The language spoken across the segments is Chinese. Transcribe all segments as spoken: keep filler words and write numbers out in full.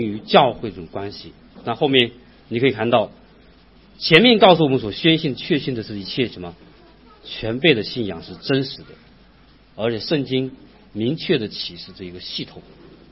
与教会这种关系。那后面你可以看到，前面告诉我们所宣信确信的是一切什么全备的信仰是真实的，而且圣经明确的启示这一个系统。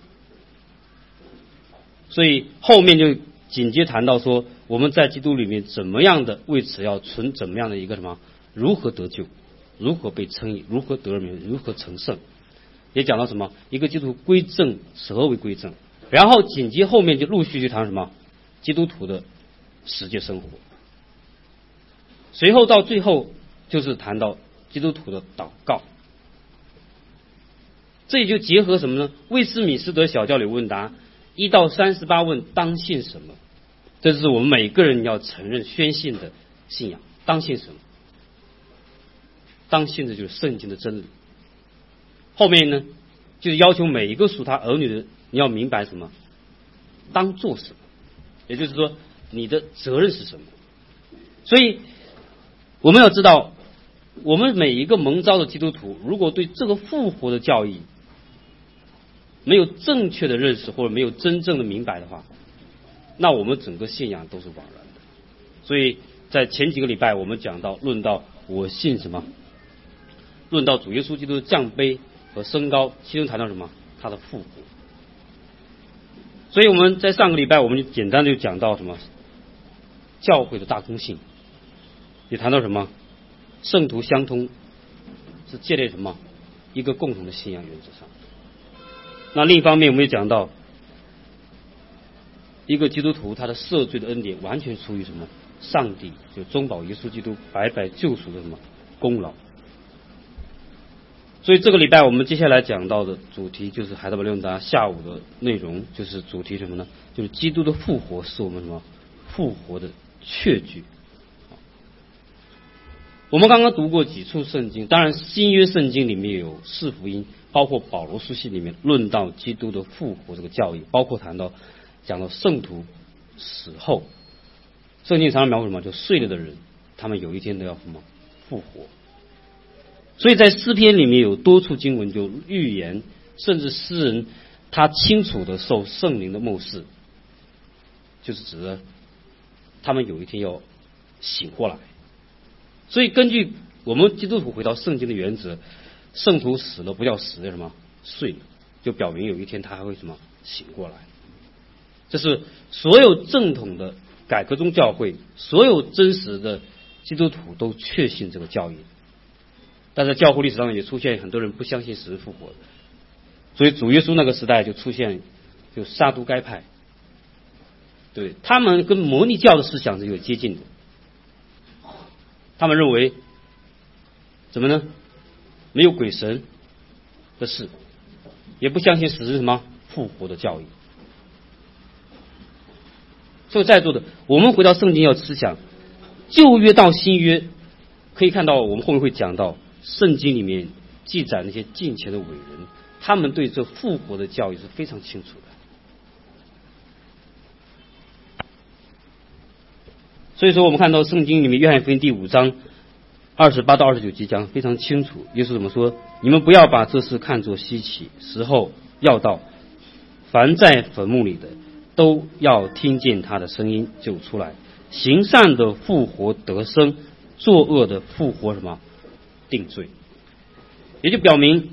所以后面就紧接谈到说，我们在基督里面怎么样的为此要存怎么样的一个什么，如何得救，如何被称义，如何得而名，如何成圣，也讲到什么一个基督徒归正，何为归正，然后紧接后面就陆续去谈什么基督徒的实际生活，随后到最后就是谈到基督徒的祷告。这也就结合什么呢？威斯敏斯特小教理问答一到三十八问当信什么，这是我们每个人要承认宣信的信仰。当信什么？当信的就是圣经的真理。后面呢，就是要求每一个属他儿女的，你要明白什么？当做什么？也就是说，你的责任是什么？所以我们要知道，我们每一个蒙召的基督徒，如果对这个复活的教义没有正确的认识，或者没有真正的明白的话，那我们整个信仰都是枉然的。所以在前几个礼拜我们讲到论到我信什么，论到主耶稣基督的降卑和升高，其中谈到什么？他的复活。所以我们在上个礼拜我们就简单的就讲到什么教会的大公性，也谈到什么圣徒相通是建立什么一个共同的信仰原则上。那另一方面我们也讲到一个基督徒他的赦罪的恩典完全出于什么上帝就中保耶稣基督白白救赎的什么功劳。所以这个礼拜我们接下来讲到的主题就是海德堡论达下午的内容，就是主题什么呢？就是基督的复活是我们什么复活的确据。我们刚刚读过几处圣经，当然新约圣经里面有四福音，包括保罗书信里面论到基督的复活这个教义，包括谈到讲到圣徒死后，圣经常常描述什么？就睡了的人，他们有一天都要什么复活。所以在诗篇里面有多处经文就预言，甚至诗人他清楚的受圣灵的默示，就是指的他们有一天要醒过来。所以根据我们基督徒回到圣经的原则，圣徒死了不叫死了什么睡了，就表明有一天他还会什么醒过来。这是所有正统的改革宗教会，所有真实的基督徒都确信这个教义。但在教会历史上也出现很多人不相信死人复活的，所以主耶稣那个时代就出现就撒都该派，对他们跟摩尼教的思想是有接近的。他们认为怎么呢？没有鬼神的事，也不相信死人什么复活的教义。所以在座的我们回到圣经要思想，旧约到新约，可以看到我们后面会讲到圣经里面记载那些近前的伟人，他们对这复活的教义是非常清楚的。所以说我们看到圣经里面约翰福音第五章二十八到二十九节讲非常清楚，耶稣怎么说？你们不要把这事看作稀奇，时候要到，凡在坟墓里的都要听见他的声音就出来，行善的复活得生，作恶的复活什么定罪。也就表明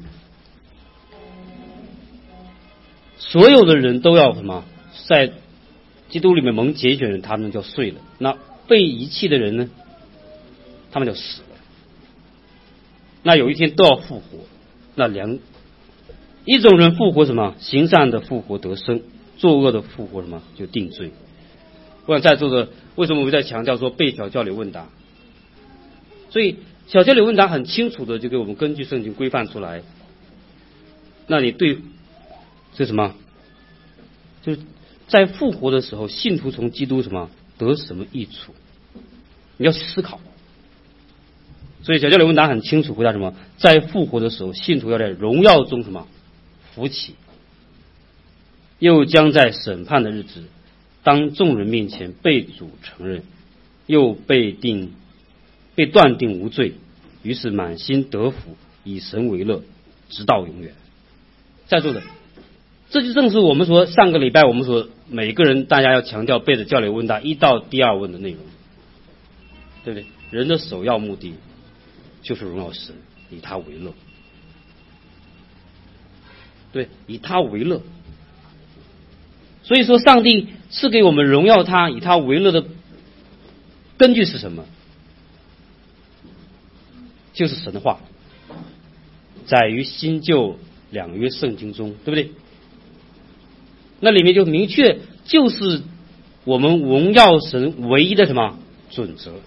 所有的人都要什么在基督里面蒙拣选人，他们叫睡了。那被遗弃的人呢，他们就死了。那有一天都要复活。那两一种人复活什么？行善的复活得生，作恶的复活什么？就定罪。我想在座的为什么我们在强调说背小教理问答？所以小教理问答很清楚的就给我们根据圣经规范出来。那你对这什么？就是在复活的时候，信徒从基督什么得什么益处？你要思考。所以小教理问答很清楚回答什么？在复活的时候，信徒要在荣耀中什么扶起，又将在审判的日子，当众人面前被主承认，又被定被断定无罪，于是满心得福，以神为乐，直到永远。在座的这就正是我们说上个礼拜我们说每个人大家要强调背的教理问答一到第二问的内容，对不对？人的首要目的就是荣耀神，以他为乐，对，以他为乐。所以说上帝赐给我们荣耀他以他为乐的根据是什么？就是神话，在于新旧两约圣经中，对不对？那里面就明确就是我们荣耀神唯一的什么准则。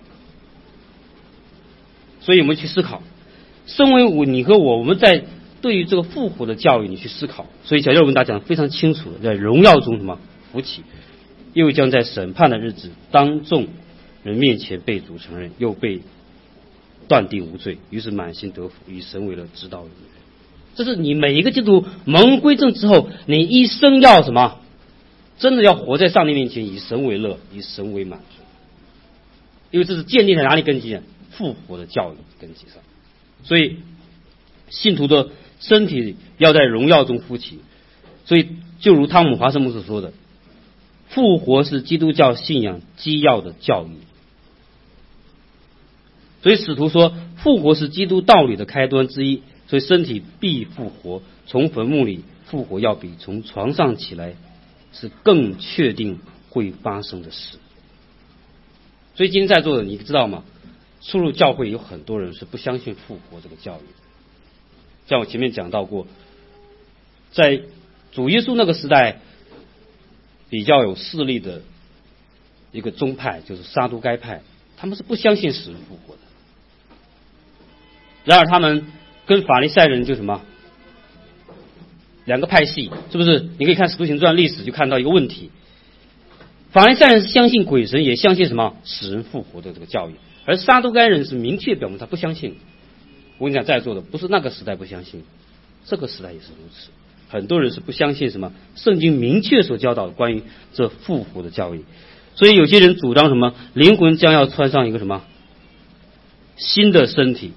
所以我们去思考，身为我你和我，我们在对于这个复活的教育你去思考。所以小教文达讲得非常清楚，在荣耀中什么福起，又将在审判的日子当众人面前被主承认，又被断定无罪，于是满心得福，以神为乐，直到永远。这是你每一个基督徒蒙归正之后，你一生要什么？真的要活在上帝面前，以神为乐，以神为满足。因为这是建立在哪里根基呢？复活的教育根基上。所以信徒的身体要在荣耀中复起。所以就如汤姆华森牧师说的，复活是基督教信仰基要的教育。所以使徒说，复活是基督道理的开端之一。所以身体必复活，从坟墓里复活要比从床上起来是更确定会发生的事。所以今天在座的你知道吗？出入教会有很多人是不相信复活这个教育。像我前面讲到过，在主耶稣那个时代比较有势力的一个宗派就是撒都该派，他们是不相信死人复活的。然而他们跟法利赛人就什么两个派系，是不是？你可以看使徒行传历史就看到一个问题，法利赛人是相信鬼神，也相信什么死人复活的这个教育，而撒都该人是明确表明他不相信。我跟你讲，在座的不是那个时代不相信，这个时代也是如此，很多人是不相信什么圣经明确所教导的关于这复活的教育。所以有些人主张什么灵魂将要穿上一个什么新的身体，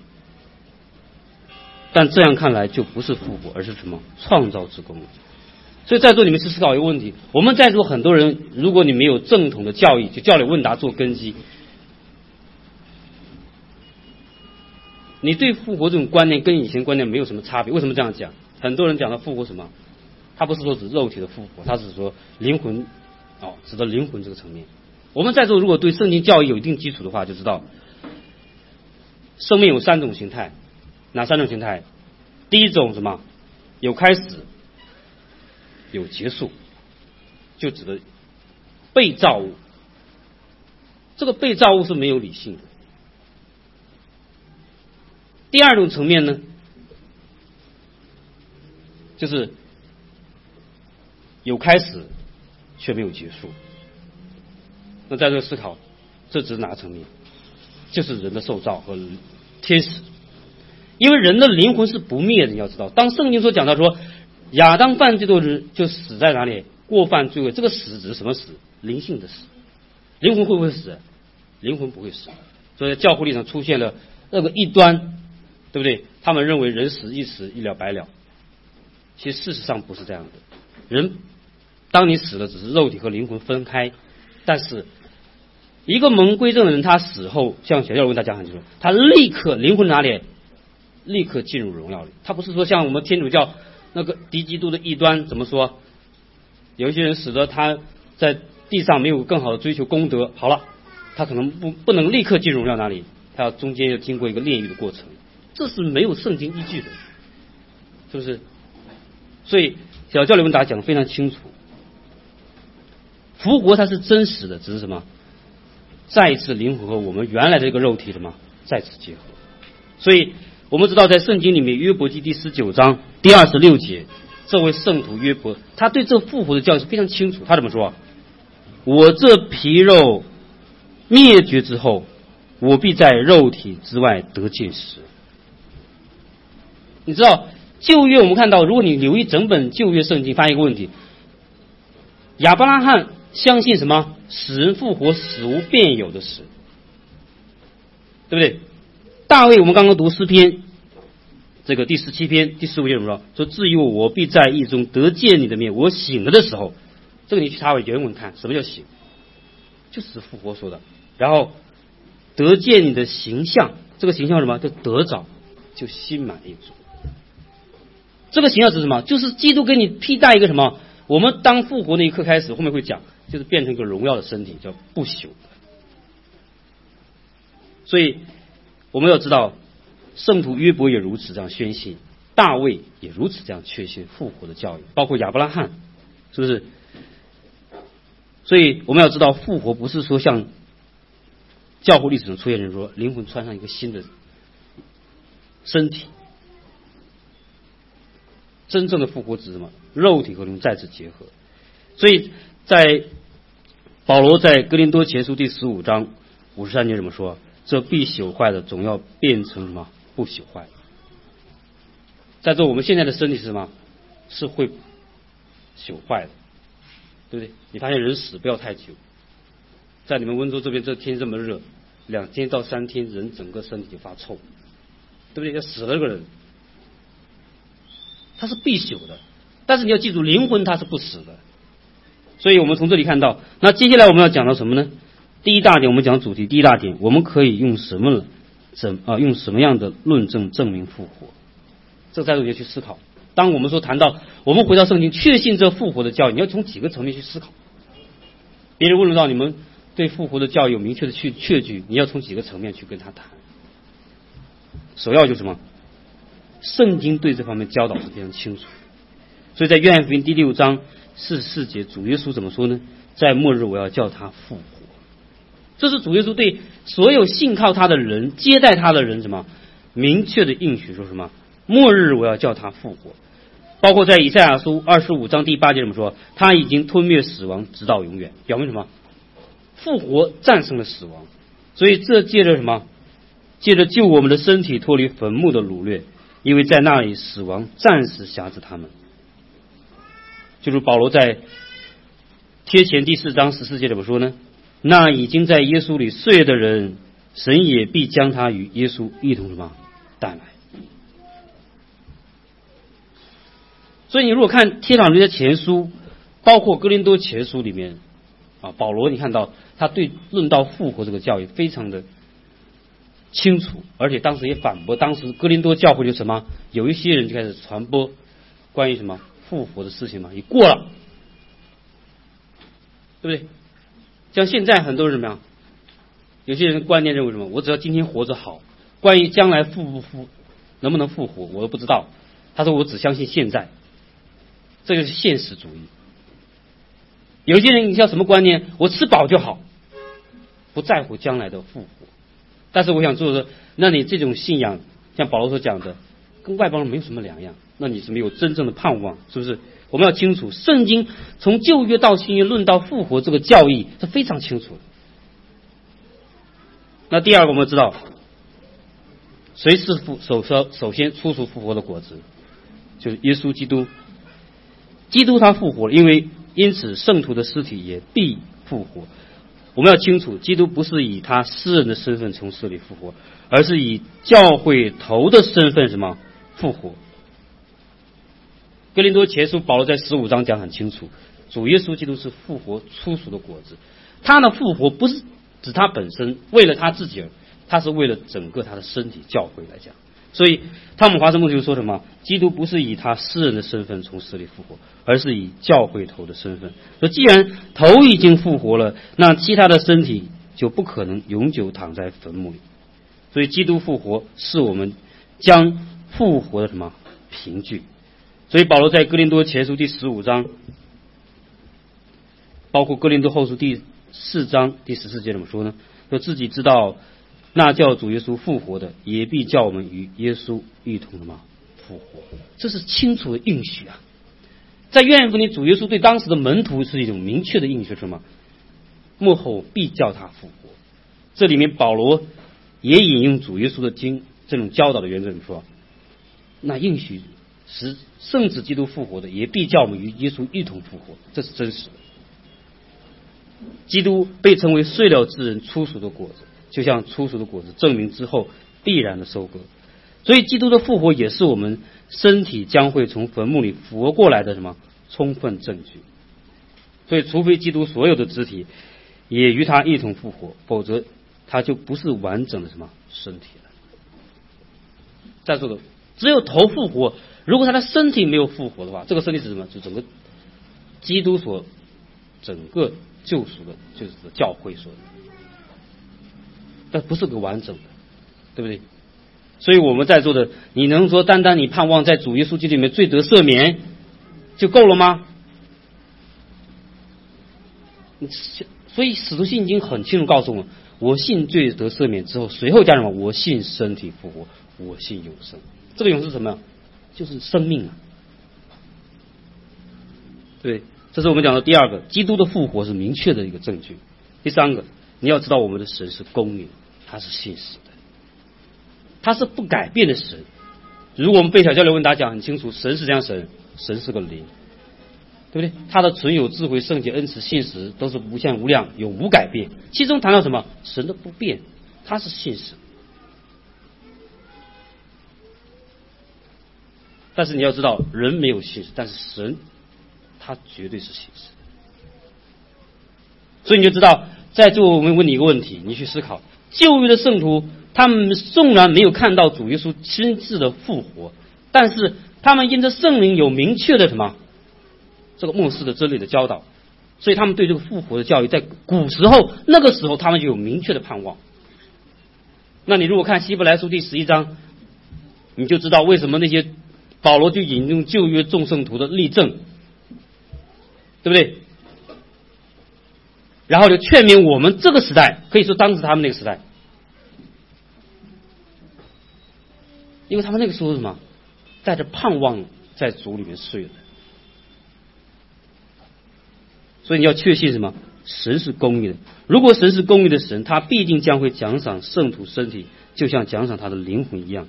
但这样看来就不是复活，而是什么创造之功。所以在座你们是思考一个问题，我们在座很多人，如果你没有正统的教育，就教理问答做根基，你对复活这种观念跟以前观念没有什么差别。为什么这样讲？很多人讲到复活什么，他不是说指肉体的复活，他是说灵魂，哦，指的灵魂这个层面。我们在座如果对圣经教育有一定基础的话，就知道生命有三种形态。哪三种形态？第一种什么？有开始，有结束，就指的被造物。这个被造物是没有理性的。第二种层面呢，就是有开始却没有结束。那在这个思考，这只是哪个层面？就是人的受造和天使。因为人的灵魂是不灭的，你要知道，当圣经所讲到说亚当犯罪的人就死在哪里？过犯罪恶，这个死指什么死？灵性的死。灵魂会不会死？灵魂不会死。所以在教会历史上出现了那个异端，对不对？他们认为人死一死一了百了，其实事实上不是这样的。人当你死了，只是肉体和灵魂分开，但是一个蒙归正的人，他死后，像小教跟大家讲很清楚，他立刻灵魂哪里？立刻进入荣耀里。他不是说像我们天主教那个敌基督的异端怎么说？有一些人使得他在地上没有更好的追求功德，好了，他可能不不能立刻进入荣耀哪里？他要中间要经过一个炼狱的过程，这是没有圣经依据的，是不是？所以小教理问答讲得非常清楚，复活它是真实的，只是什么？再一次灵魂和我们原来的这个肉体什么再次结合。所以我们知道在圣经里面约伯记第十九章第二十六节，这位圣徒约伯他对这复活的教育是非常清楚。他怎么说？我这皮肉灭绝之后，我必在肉体之外得见识。你知道旧约我们看到，如果你留意整本旧约圣经，发现一个问题，亚伯拉罕相信什么？死人复活，死无变有的死，对不对？大卫我们刚刚读诗篇这个第十七篇第十五节怎么说？说至于我，我必在义中得见你的面。我醒了的时候，这个你去查原文看，什么叫醒？就是复活说的。然后得见你的形象，这个形象是什么？就得着，就心满意足。这个形象是什么？就是基督给你披戴一个什么？我们当复活那一刻开始，后面会讲，就是变成一个荣耀的身体，叫不朽。所以我们要知道，圣徒约伯也如此这样宣信，大卫也如此这样确信复活的教育，包括亚伯拉罕，是不是？所以我们要知道，复活不是说像教会历史中出现人说灵魂穿上一个新的身体，真正的复活指什么？肉体和灵再次结合。所以在保罗在哥林多前书第十五章五十三节怎么说？这必朽坏的总要变成什么？不朽坏。在这我们现在的身体是什么？是会朽坏的，对不对？你发现人死不要太久，在你们温州这边这天这么热，两天到三天人整个身体就发臭，对不对？要死了这个人，他是必朽的，但是你要记住，灵魂它是不死的。所以我们从这里看到，那接下来我们要讲到什么呢？第一大点，我们讲主题。第一大点，我们可以用什么呢？怎啊用什么样的论证证明复活？这个在这里要去思考。当我们说谈到我们回到圣经，确信这复活的教育，你要从几个层面去思考。别人问到你们对复活的教育有明确的去确据，你要从几个层面去跟他谈。首要就是什么？圣经对这方面教导是非常清楚。所以在约翰福音第六章四十四节，主耶稣怎么说呢？在末日我要叫他复活。这是主耶稣对所有信靠他的人、接待他的人什么明确的应许，说什么？末日我要叫他复活。包括在以赛亚书二十五章第八节怎么说？他已经吞灭死亡，直到永远。表明什么？复活战胜了死亡。所以这借着什么？借着救我们的身体脱离坟墓的掳掠，因为在那里死亡暂时辖制他们。就是保罗在贴前第四章十四节怎么说呢？那已经在耶稣里睡的人，神也必将他与耶稣一同什么带来。所以你如果看帖撒罗尼迦前书，包括哥林多前书里面啊，保罗你看到他对论到复活这个教育非常的清楚，而且当时也反驳当时哥林多教会就什么，有一些人就开始传播关于什么复活的事情嘛，你过了，对不对？像现在很多人怎么样？有些人观念认为什么？我只要今天活着好，关于将来复不复，能不能复活，我都不知道。他说我只相信现在，这就是现实主义。有些人你叫什么观念？我吃饱就好，不在乎将来的复活。但是我想说的，那你这种信仰，像保罗所讲的，跟外邦人没有什么两样，那你是没有真正的盼望，是不是？我们要清楚，圣经从旧约到新约论到复活这个教义是非常清楚的。那第二个我们知道，谁是复首首首先出熟复活的果子，就是耶稣基督。基督他复活了，因为因此圣徒的尸体也必复活。我们要清楚，基督不是以他私人的身份从死里复活，而是以教会头的身份什么复活。哥林多前书保罗在十五章讲很清楚，主耶稣基督是复活出熟的果子。他的复活不是指他本身为了他自己，他是为了整个他的身体教会来讲。所以汤姆华盛牧师说什么？基督不是以他私人的身份从死里复活，而是以教会头的身份。所以既然头已经复活了，那其他的身体就不可能永久躺在坟墓里。所以基督复活是我们将复活的什么凭据。所以保罗在哥林多前书第十五章，包括哥林多后书第四章第十四节怎么说呢？说自己知道那叫主耶稣复活的，也必叫我们与耶稣一同什么复活。这是清楚的应许啊！在约翰福音，主耶稣对当时的门徒是一种明确的应许，什么？末后必叫他复活。这里面保罗也引用主耶稣的经这种教导的原则，怎么说？那应许使圣子基督复活的，也必叫我们与耶稣一同复活，这是真实的。基督被称为睡了之人出熟的果子，就像出熟的果子证明之后必然的收割。 所以基督的复活也是我们身体将会从坟墓里复活过来的什么充分证据。所以除非基督所有的肢体也与他一同复活，否则他就不是完整的什么身体了。再说的，只有头复活，如果他的身体没有复活的话，这个身体是什么？就整个基督所整个救赎的，就是教会所的，但不是个完整的，对不对？所以我们在座的，你能说单单你盼望在主耶稣基督里面罪得赦免就够了吗？所以使徒信已经很清楚告诉我们，我信罪得赦免之后，随后加什么？我信身体复活，我信永生。这个永生是什么？就是生命啊。对，这是我们讲的第二个，基督的复活是明确的一个证据。第三个，你要知道我们的神是公义，他是信实的，他是不改变的神。如果我们被小教流问答讲很清楚，神是这样神，神是个灵，对不对？他的存有、智慧、圣洁、恩慈、信实都是无限无量，永无改变。其中谈到什么？神的不变，他是信实。但是你要知道，人没有信实，但是神他绝对是信实。所以你就知道，在座我们问你一个问题，你去思考，旧约的圣徒他们纵然没有看到主耶稣亲自的复活，但是他们因着圣灵有明确的什么这个末世的真理的教导，所以他们对这个复活的教育在古时候那个时候他们就有明确的盼望。那你如果看希伯来书第十一章，你就知道为什么那些保罗就引用旧约众圣徒的例证，对不对？然后就劝勉我们这个时代，可以说当时他们那个时代，因为他们那个时候是什么？带着盼望在主里面睡的。所以你要确信什么？神是公义的。如果神是公义的神，他必定将会奖赏圣徒身体，就像奖赏他的灵魂一样。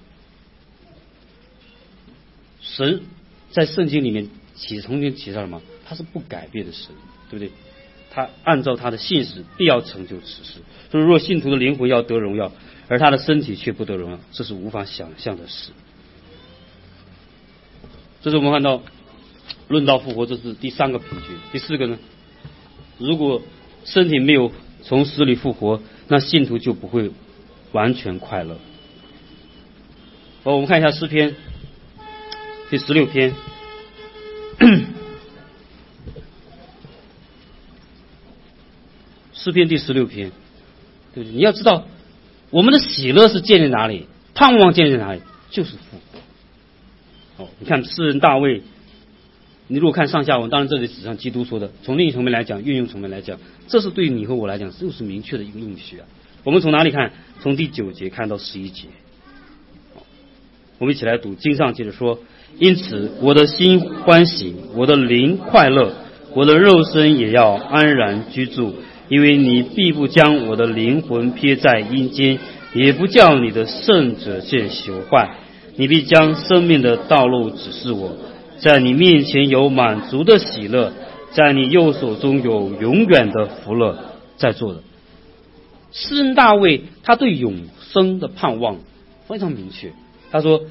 神在圣经里面起从前起到什么？他是不改变的神，对不对？他按照他的信实必要成就此事。所以若信徒的灵魂要得荣耀，而他的身体却不得荣耀，这是无法想象的事。这是我们看到论到复活，这是第三个凭据。第四个呢，如果身体没有从死里复活，那信徒就不会完全快乐。哦，我们看一下诗篇第十六篇诗篇第十六篇，对不对？你要知道，我们的喜乐是建立哪里？盼望建立哪里？就是复活。哦，你看诗人大卫，你如果看上下文，当然这里只像基督说的，从另一层面来讲，运用层面来讲，这是对你和我来讲就是明确的一个应许啊。我们从哪里看？从第九节看到十一节。我们一起来读经上接着说，因此我的心欢喜，我的灵快乐，我的肉身也要安然居住，因为你必不将我的灵魂撇在阴间，也不叫你的圣者见朽坏。你必将生命的道路指示我，在你面前有满足的喜乐，在你右手中有永远的福乐。在座的诗人大卫，他对永生的盼望非常明确。他说，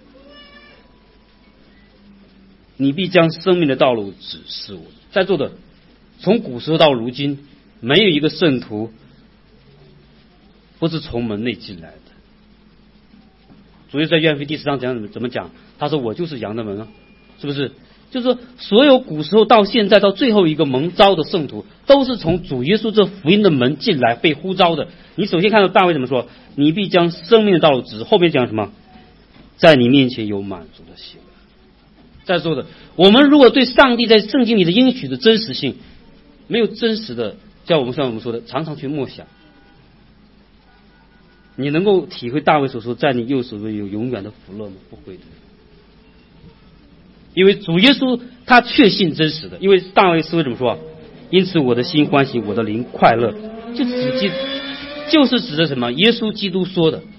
你必将生命的道路指示我。在座的从古时候到如今，没有一个圣徒不是从门内进来的。主耶稣在约翰福音第十章讲怎么讲？他说我就是羊的门啊，是不是？就是说所有古时候到现在到最后一个蒙召的圣徒，都是从主耶稣这福音的门进来被呼召的。你首先看到大卫怎么说？你必将生命的道路指示，后面讲什么？在你面前有满足的喜乐。在座的我们如果对上帝在圣经里的应许的真实性没有真实的，叫我们像我们说的常常去默想，你能够体会大卫所说在你右手中有永远的福乐吗？不会的。因为主耶稣他确信真实的，因为大卫诗会怎么说？因此我的心欢喜，我的灵快乐，就指记就是指的什么？耶稣基督说的，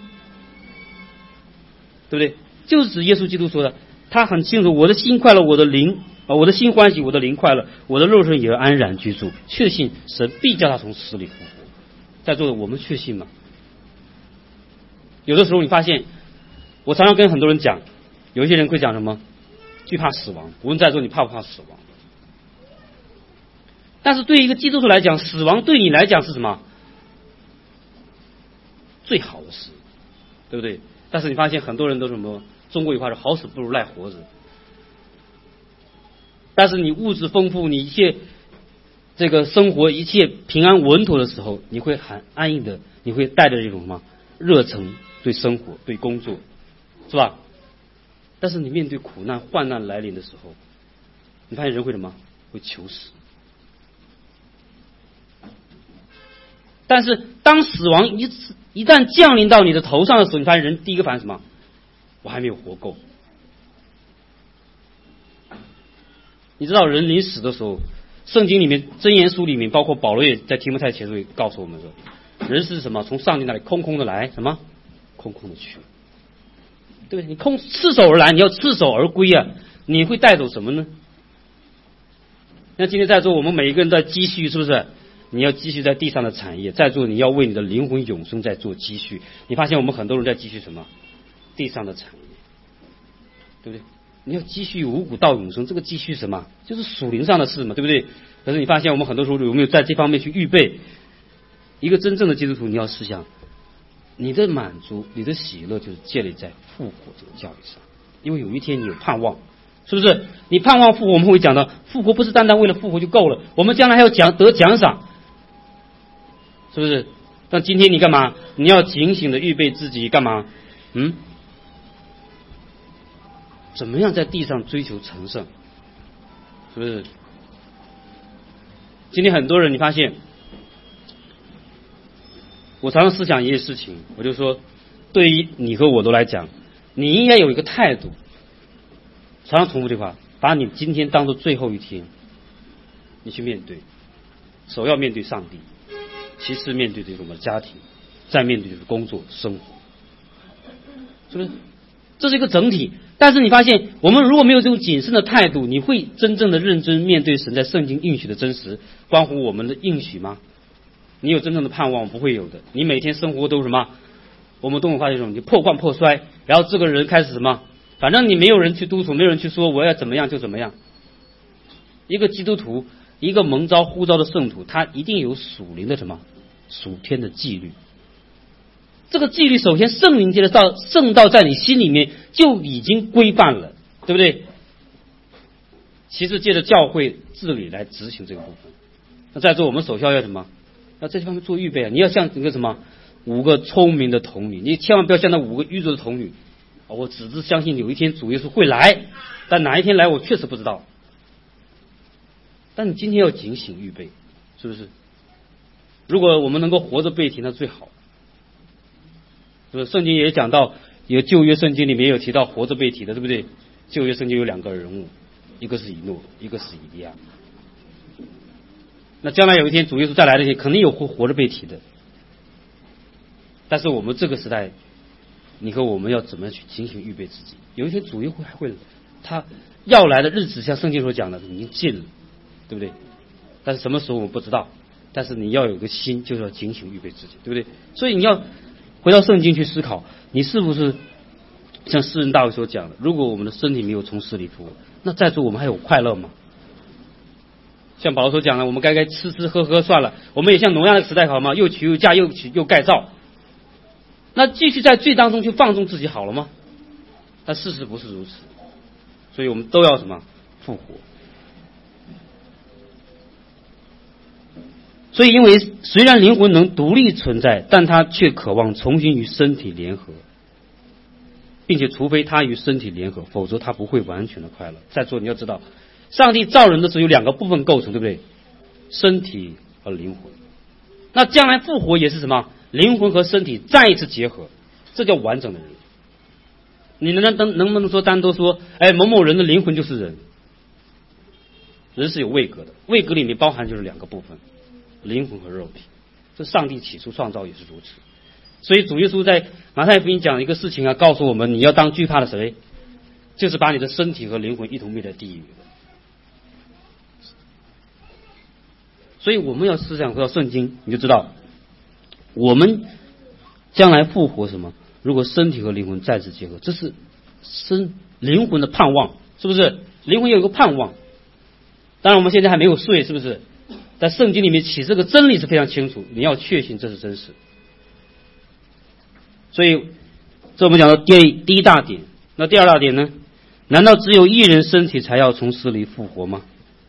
对不对？就是指耶稣基督说的，他很清楚，我的心快乐，我的灵啊，我的心欢喜，我的灵快乐，我的肉身也安然居住，确信神必叫他从死里复活。在座的我们确信吗？有的时候你发现我常常跟很多人讲，有一些人会讲什么惧怕死亡，无论在座你怕不怕死亡？但是对于一个基督徒来讲，死亡对你来讲是什么？最好的事，对不对？但是你发现很多人都什么？中国有话说，好死不如赖活着。但是你物质丰富，你一切这个生活一切平安稳妥的时候，你会很安逸的，你会带着这种什么热忱，对生活对工作，是吧？但是你面对苦难患难来临的时候，你发现人会什么？会求死。但是当死亡一一旦降临到你的头上的时候，你发现人第一个反应什么？我还没有活够。你知道人临死的时候，圣经里面箴言书里面，包括保罗也在提摩太前书里告诉我们说，人是什么？从上帝那里空空的来，什么？空空的去。对不对？你空赤手而来，你要赤手而归啊！你会带走什么呢？那今天在座我们每一个人在积蓄，是不是？你要积蓄在地上的产业，在座你要为你的灵魂永生在做积蓄。你发现我们很多人在积蓄什么？地上的产业，对不对？你要积蓄五谷到永生，这个积蓄什么？就是属灵上的事嘛，对不对？可是你发现我们很多时候有没有在这方面去预备？一个真正的基督徒，你要思想，你的满足、你的喜乐，就是建立在复活这个教育上。因为有一天你有盼望，是不是？你盼望复活，我们会讲到，复活不是单单为了复活就够了，我们将来还要奖得奖赏，是不是？但今天你干嘛？你要警醒的预备自己干嘛？嗯？怎么样在地上追求成圣？是不是？今天很多人，你发现，我常常思想一件事情，我就说，对于你和我都来讲，你应该有一个态度。常常重复这句话，把你今天当做最后一天，你去面对。首要面对上帝，其次面对这种的家庭，再面对就是工作生活，是不是？这是一个整体。但是你发现，我们如果没有这种谨慎的态度，你会真正的认真面对神在圣经应许的真实，关乎我们的应许吗？你有真正的盼望？不会有的。你每天生活都是什么？我们东文话这种，你破罐破摔，然后这个人开始什么？反正你没有人去督促，没有人去说我要怎么样就怎么样。一个基督徒，一个蒙召呼召的圣徒，他一定有属灵的什么？属天的纪律。这个纪律首先圣灵界的道圣道在你心里面就已经规范了，对不对？其次借着教会治理来执行这个部分。那在座我们首先要什么？要在这方面做预备啊！你要像一个什么五个聪明的童女，你千万不要像那五个愚拙的童女。我只是相信有一天主耶稣会来，但哪一天来我确实不知道。但你今天要警醒预备，是不是？如果我们能够活着被提，那最好。是不是？圣经也讲到，有旧约圣经里面也有提到活着被提的，对不对？旧约圣经有两个人物，一个是以诺，一个是以利亚。那将来有一天主耶稣再来的时候，肯定有活活着被提的。但是我们这个时代，你和我们要怎么样去警醒预备自己？有一天主耶稣还会，他要来的日子，像圣经所讲的已经近了，对不对？但是什么时候我们不知道。但是你要有个心，就是要警醒预备自己，对不对？所以你要回到圣经去思考，你是不是像诗人大卫所讲的，如果我们的身体没有从死里复活，那在座我们还有快乐吗？像保罗所讲的，我们该该吃吃喝喝算了，我们也像挪亚那个时代好吗？又娶又嫁又娶又盖造，那继续在罪当中去放纵自己好了吗？但事实不是如此，所以我们都要什么？复活。所以因为虽然灵魂能独立存在，但它却渴望重新与身体联合，并且除非它与身体联合，否则它不会完全的快乐。在座你要知道，上帝造人的时候有两个部分构成，对不对？身体和灵魂。那将来复活也是什么？灵魂和身体再一次结合，这叫完整的人。你能能能不能说单都说，哎，某某人的灵魂就是人？人是有位格的，位格里面包含就是两个部分，灵魂和肉体。这上帝起初创造也是如此。所以主耶稣在马太福音讲一个事情啊，告诉我们你要当惧怕的谁？就是把你的身体和灵魂一同灭在地狱。所以我们要思想回到圣经，你就知道我们将来复活什么？ 如果身体和灵魂再次结合，这是身灵魂的盼望，是不是？灵魂有一个盼望。当然我们现在还没有睡，是不是？在圣经里面启示这个真理是非常清楚，你要确信这是真实。所以这我们讲到第第一大点。那第二大点呢？难道只有一人身体才要从死里复活吗？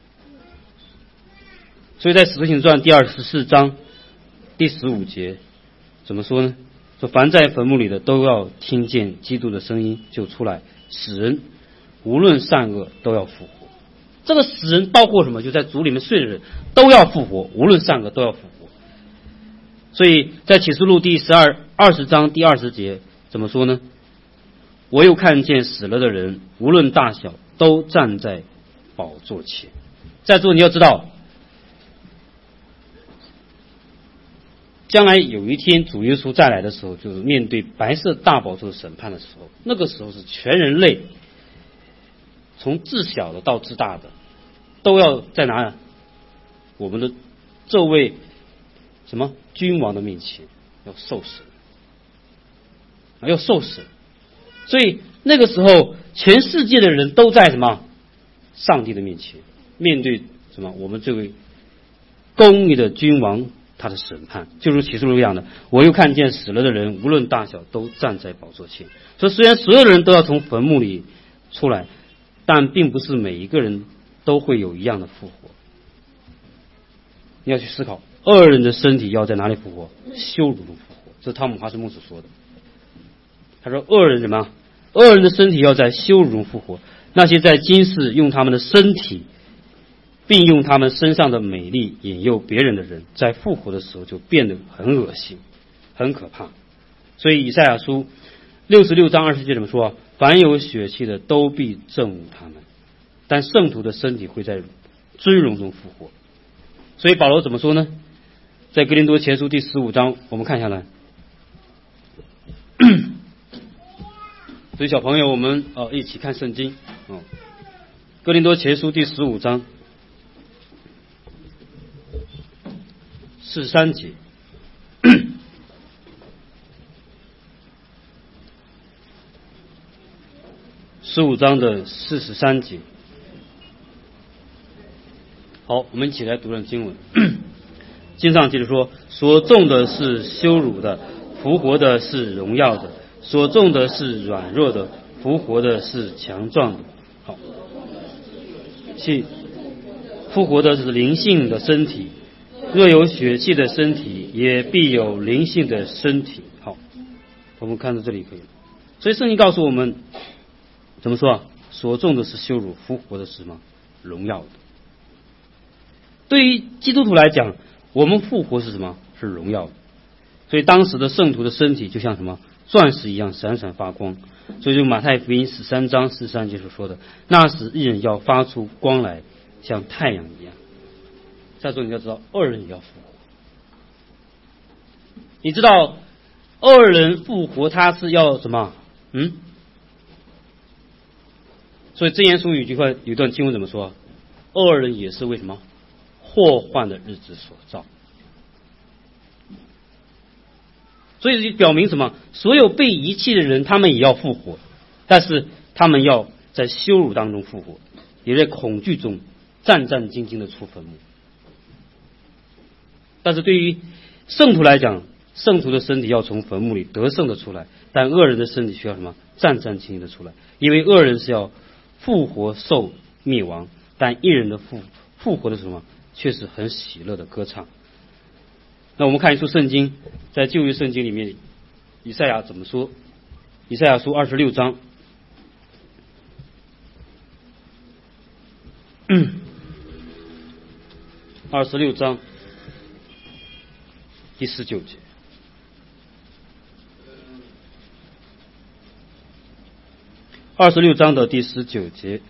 所以在使徒行传第二十四章第十五节怎么说呢？说凡在坟墓里的都要听见基督的声音就出来，使人无论善恶都要复活。这个使人包括什么？就在主里面睡的人都要复活，无论善恶都要复活。所以在启示录第十二二十章第二十节怎么说呢？我又看见死了的人无论大小都站在宝座前。在座你要知道，将来有一天主耶稣再来的时候，就是面对白色大宝座的审判的时候，那个时候是全人类从至小的到至大的都要在哪里？我们的这位什么君王的面前要受审，要受审。所以那个时候全世界的人都在什么？上帝的面前，面对什么？我们这位公义的君王他的审判，就如启示录一样的。我又看见死了的人无论大小都站在宝座前。所以虽然所有的人都要从坟墓里出来，但并不是每一个人都会有一样的复活。你要去思考，恶人的身体要在哪里复活？羞辱中复活。这是汤姆哈斯牧师说的。他说恶人什么？恶人的身体要在羞辱中复活。那些在今世用他们的身体并用他们身上的美丽引诱别人的人，在复活的时候就变得很恶心，很可怕。所以以赛亚书六十六章二十节怎么说？凡有血气的都必憎恶他们，但圣徒的身体会在尊荣中复活。所以保罗怎么说呢？在哥林多前书第十五章，我们看下来。所以小朋友，我们哦一起看圣经哦，哥林多前书第十五章四十三节。十五章的四十三节。好，我们一起来读段经文。经上接着说：所种的是羞辱的，复活的是荣耀的；所种的是软弱的，复活的是强壮的。好，是复活的是灵性的身体，若有血气的身体，也必有灵性的身体。好，我们看到这里可以。所以圣经告诉我们怎么说啊？所种的是羞辱，复活的是什么？荣耀的。对于基督徒来讲，我们复活是什么？是荣耀的。所以当时的圣徒的身体就像什么？钻石一样闪闪发光。所以就马太福音十三章十三节所说的，那时义人要发出光来，像太阳一样。再说你要知道，恶人也要复活。你知道恶人复活他是要什么？嗯？所以箴言书有句话，有一段经文怎么说？恶人也是为什么？祸患的日子所造。所以就表明什么？所有被遗弃的人，他们也要复活，但是他们要在羞辱当中复活，也在恐惧中战战兢兢的出坟墓。但是对于圣徒来讲，圣徒的身体要从坟墓里得胜的出来，但恶人的身体需要什么？战战兢兢的出来，因为恶人是要复活受灭亡，但义人的复复活的是什么？却是很喜乐的歌唱。那我们看一处圣经，在旧约圣经里面，以赛亚怎么说？以赛亚书二十六章，二十六章第十九节。二十六章的第十九节。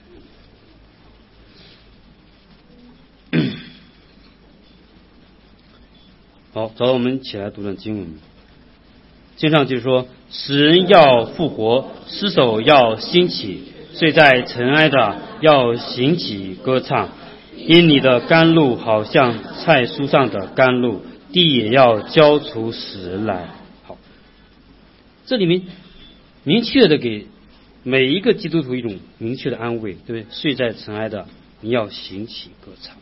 好，找到我们一起来读段经文。经上就是说，使人要复活，尸首要兴起，睡在尘埃的要醒起歌唱，因你的甘露好像菜蔬上的甘露，地也要浇除死人来。好， 这里面明确的给每一个基督徒一种明确的安慰，对不对？睡在尘埃的，你要醒起歌唱。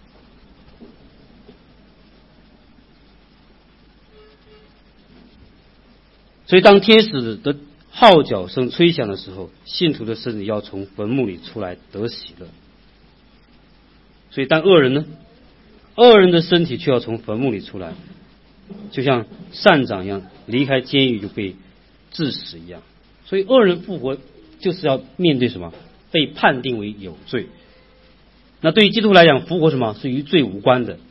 所以当天使的号角声吹响的时候，信徒的身体要从坟墓里出来得喜乐。所以当恶人呢，恶人的身体却要从坟墓里出来，就像善长一样，离开监狱就被致死一样。所以恶人复活就是要面对什么？被判定为有罪。那对于基督徒来讲，复活什么是与罪无关的。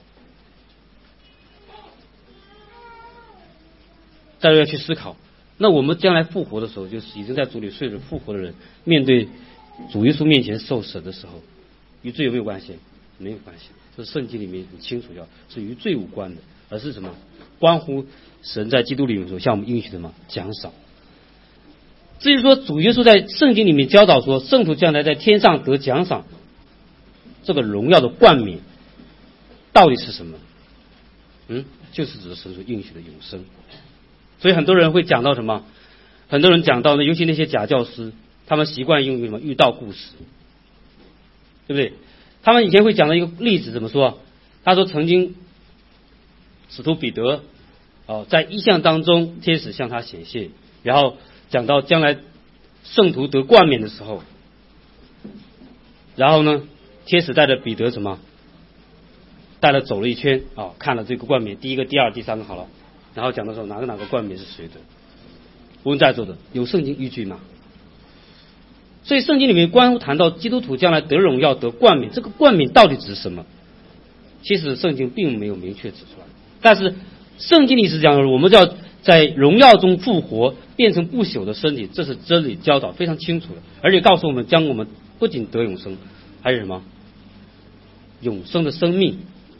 大家要去思考，那我们将来复活的时候，就是已经在主里睡着复活的人，面对主耶稣面前受审的时候，与罪有没有关系？没有关系。这圣经里面很清楚，要是与罪无关的，而是什么？关乎神在基督里面所向我们应许的什么奖赏。至于说主耶稣在圣经里面教导说，圣徒将来在天上得奖赏，这个荣耀的冠冕到底是什么？嗯，就是指神所应许的永生。所以很多人会讲到什么？很多人讲到呢，尤其那些假教师，他们习惯用什么喻道故事，对不对？他们以前会讲的一个例子怎么说？他说曾经使徒彼得哦，在异象当中，天使向他显现，然后讲到将来圣徒得冠冕的时候，然后呢，天使带着彼得什么？带了走了一圈啊、哦，看了这个冠冕，第一个、第二、第三个好了。然后讲的时候，哪个哪个冠冕是谁的？问在座的有圣经依据吗？所以圣经里面关乎谈到基督徒将来得荣耀得冠冕，这个冠冕到底指什么？其实圣经并没有明确指出来，但是圣经里是讲我们要在荣耀中复活，变成不朽的身体，这是真理教导非常清楚的，而且告诉我们将我们不仅得永生，还有什么永生的生命。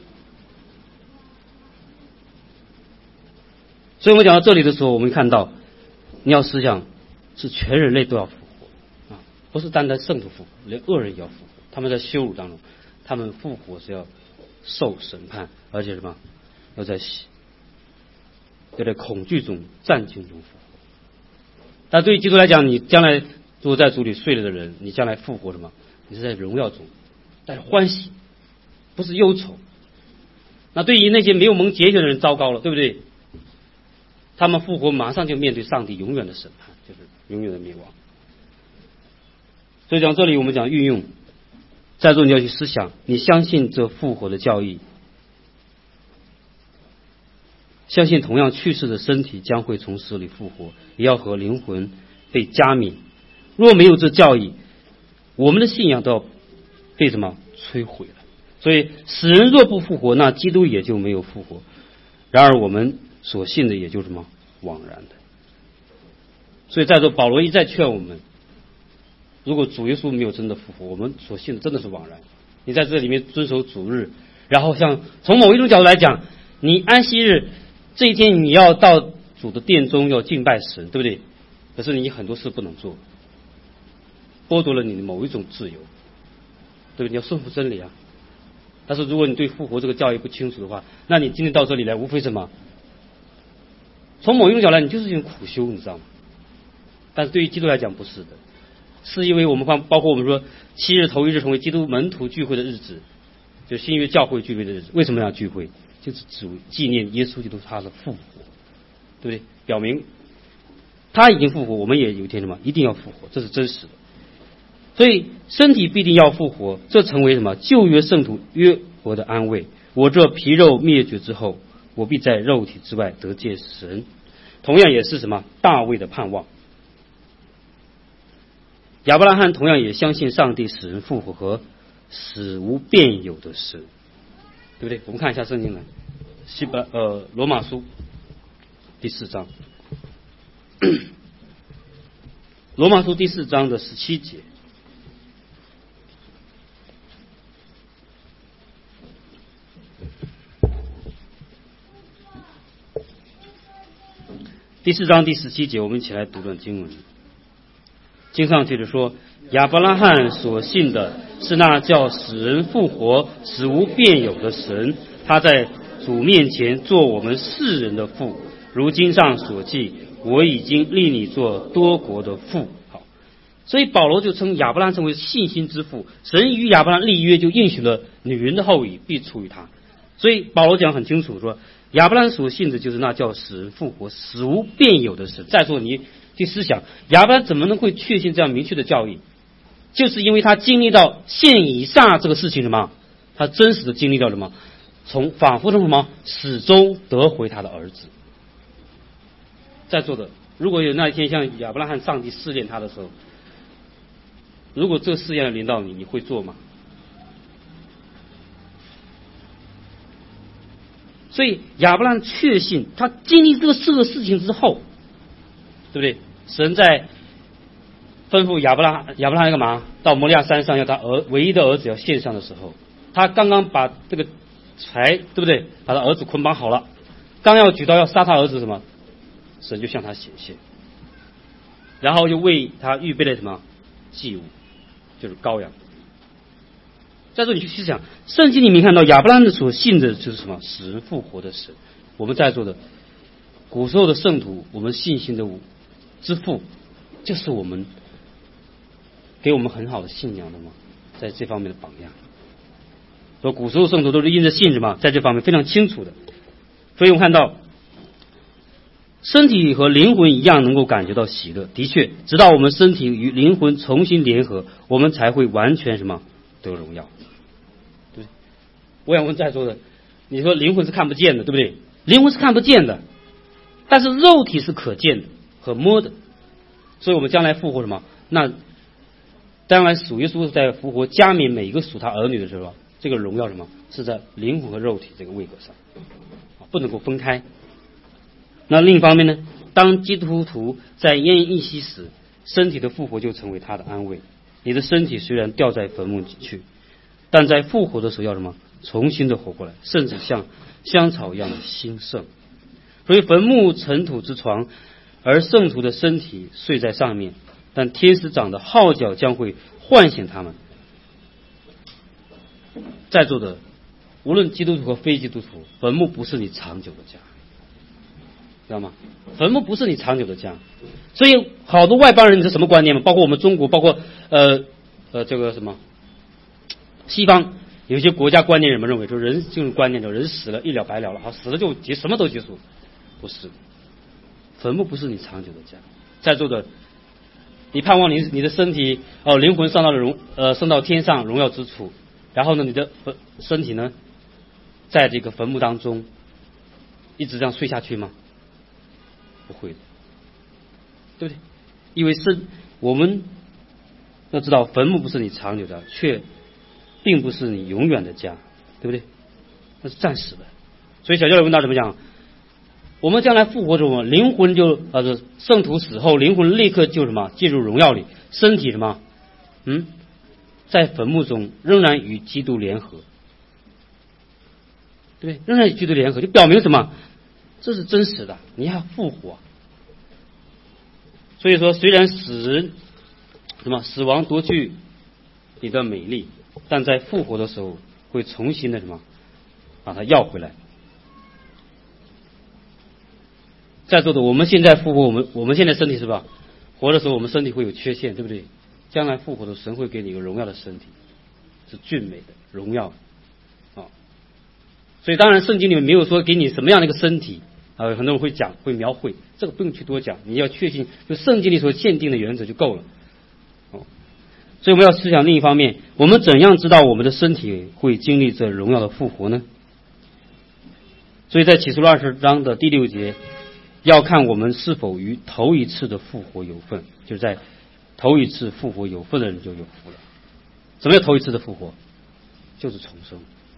所以我们讲到这里的时候，我们看到你要思想是全人类都要复活啊，不是单单圣徒复活，连恶人也要复活。他们在羞辱当中，他们复活是要受审判，而且什么？要在要在恐惧中、战惊中复活。但对于基督来讲，你将来如果在主里睡了的人，你将来复活什么？你是在荣耀中，带着欢喜，不是忧愁。那对于那些没有蒙拣选的人，糟糕了，对不对？他们复活马上就面对上帝永远的审判，就是永远的灭亡。所以讲这里我们讲运用，在座你要去思想，你相信这复活的教义，相信同样去世的身体将会从死里复活，也要和灵魂被加冕。若没有这教义，我们的信仰都要被什么摧毁了。所以死人若不复活，那基督也就没有复活。然而我们所信的也就是什么枉然的。所以在座保罗一再劝我们，如果主耶稣没有真的复活，我们所信的真的是枉然。你在这里面遵守主日，然后像从某一种角度来讲，你安息日这一天你要到主的殿中要敬拜神，对不对？可是你很多事不能做，剥夺了你的某一种自由，对不对？你要顺服真理啊。但是如果你对复活这个教义不清楚的话，那你今天到这里来无非什么？从某一种角度来，你就是一种苦修，你知道吗？但是对于基督来讲不是的，是因为我们包包括我们说七日头一日成为基督门徒聚会的日子，就新约教会聚会的日子。为什么要聚会？就是只为纪念耶稣基督他的复活，对不对？表明他已经复活，我们也有一天什么一定要复活，这是真实的。所以身体必定要复活，这成为什么旧约圣徒约伯的安慰。我这皮肉灭绝之后，我必在肉体之外得见神，同样也是什么大卫的盼望。亚伯拉罕同样也相信上帝使人复活和死无变有的神，对不对？我们看一下圣经来，希伯呃罗马书第四章，罗马书第四章的十七节。第四章第十七节，我们一起来读段经文。经上接着说，亚伯拉罕所信的是那叫使人复活、死无变有的神，他在主面前做我们世人的父。如经上所记， 我已经立你做多国的父。好，所以保罗就称亚伯拉罕成为信心之父，神与亚伯拉罕立约，就应许了女人的后裔必出于他。所以保罗讲很清楚说，亚伯拉罕所信的就是那叫使人复活、死无变有的神。再说你去思想，亚伯拉罕怎么能会确信这样明确的教义？就是因为他经历到现以撒这个事情什么，他真实的经历到什么，从仿佛从什么始终得回他的儿子。在座的，如果有那一天像亚伯拉罕上帝试炼他的时候，如果这个试验临到你，你会做吗？所以亚伯拉罕确信，他经历这个这个事情之后，对不对？神在吩咐亚伯拉亚伯拉罕干嘛？到摩利亚山上要他儿唯一的儿子要献上的时候，他刚刚把这个柴，对不对？把他儿子捆绑好了，刚要举刀要杀他儿子什么？神就向他显现，然后就为他预备了什么祭物，就是羔羊。在这里去思想，圣经里面看到亚伯拉罕所信的就是什么？使人复活的神。我们在座的古时候的圣徒，我们信心的之父，就是我们给我们很好的信仰的嘛，在这方面的榜样。说古时候圣徒都是因着信什么，在这方面非常清楚的。所以我们看到身体和灵魂一样能够感觉到喜乐，的确直到我们身体与灵魂重新联合，我们才会完全什么得荣耀。对，我想问在座的，你说灵魂是看不见的，对不对？灵魂是看不见的，但是肉体是可见的和摸的。所以我们将来复活什么？那当然属耶稣在复活加冕每一个属他儿女的时候，这个荣耀什么是在灵魂和肉体这个位格上，不能够分开。那另一方面呢，当基督徒在奄奄一息时，身体的复活就成为他的安慰。你的身体虽然掉在坟墓里去，但在复活的时候要什么？重新的活过来，甚至像香草一样的兴盛。所以坟墓尘土之床，而圣徒的身体睡在上面，但天使长的号角将会唤醒他们。在座的无论基督徒和非基督徒，坟墓不是你长久的家，知道吗？坟墓不是你长久的家。所以好多外邦人是什么观念吗？包括我们中国，包括呃呃这个什么西方有些国家观念，人们认为说人这种观念，就人死了一了百了了，好，死了就结什么都结束。不是，坟墓不是你长久的家。在座的，你盼望你你的身体哦、呃、灵魂上到了荣呃升到天上荣耀之处，然后呢你的身体呢在这个坟墓当中一直这样睡下去吗？不会的，对不对？因为是我们要知道，坟墓不是你长久的，却并不是你永远的家，对不对？那是暂时的。所以小教友问到怎么讲？我们将来复活之后，灵魂就呃圣徒死后，灵魂立刻就什么进入荣耀里，身体什么嗯，在坟墓中仍然与基督联合，对不对？仍然与基督联合，就表明什么？这是真实的，你要复活。所以说，虽然死人什么死亡夺去你的美丽，但在复活的时候会重新的什么把它要回来。在座的，我们现在复活，我们我们现在身体是吧？活的时候我们身体会有缺陷，对不对？将来复活的神会给你一个荣耀的身体，是俊美的荣耀啊。所以当然圣经里面没有说给你什么样的一个身体啊，很多人会讲会描绘，这个不用去多讲，你要确信就圣经里所限定的原则就够了。哦，所以我们要思想另一方面，我们怎样知道我们的身体会经历这荣耀的复活呢？所以在启示录二十章的第六节，要看我们是否与头一次的复活有份，就是在头一次复活有份的人就有福了。什么叫头一次的复活？就是重生。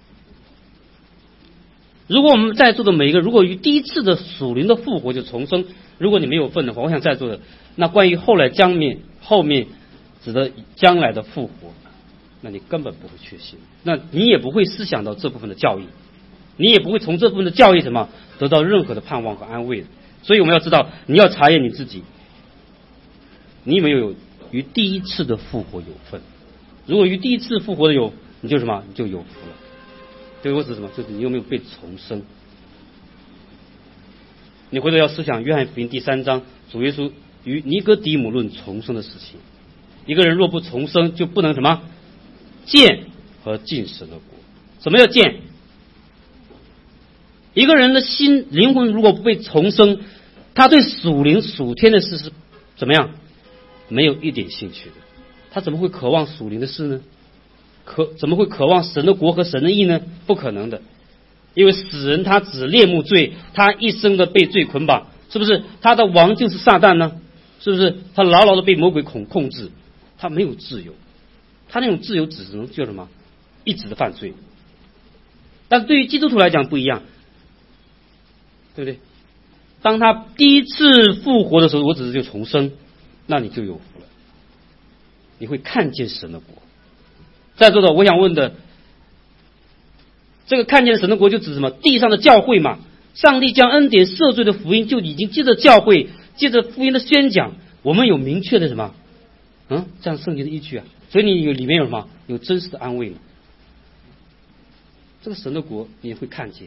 如果我们在座的每一个，如果与第一次的属灵的复活就重生，如果你没有份的话，我想在座的，那关于后来将面后面指的将来的复活，那你根本不会确信，那你也不会思想到这部分的教义，你也不会从这部分的教义什么得到任何的盼望和安慰的。所以我们要知道，你要查验你自己，你有没有与第一次的复活有份？如果与第一次复活的有，你就什么，你就有福了。对我指什么？就是你有没有被重生？ 你回头要思想约翰福音第三章，主耶稣与尼哥底母论重生的事情。一个人若不重生，就不能什么见和进神的国。什么叫见？一个人的心灵魂如果不被重生，他对属灵属天的事是怎么样？没有一点兴趣的。他怎么会渴望属灵的事呢？可怎么会渴望神的国和神的义呢？不可能的。因为死人他只恋慕罪，他一生的被罪捆绑，是不是？他的王就是撒旦呢？是不是？他牢牢的被魔鬼控控制，他没有自由，他那种自由只能叫什么？一直的犯罪。但是对于基督徒来讲不一样，对不对？当他第一次复活的时候，我只是就重生，那你就有福了，你会看见神的国。在座的我想问的，这个看见神的国就指什么？地上的教会嘛。上帝将恩典赦罪的福音就已经借着教会，借着福音的宣讲，我们有明确的什么？嗯，这样圣经的依据啊。所以你有里面有什么？有真实的安慰嘛。这个神的国你也会看见。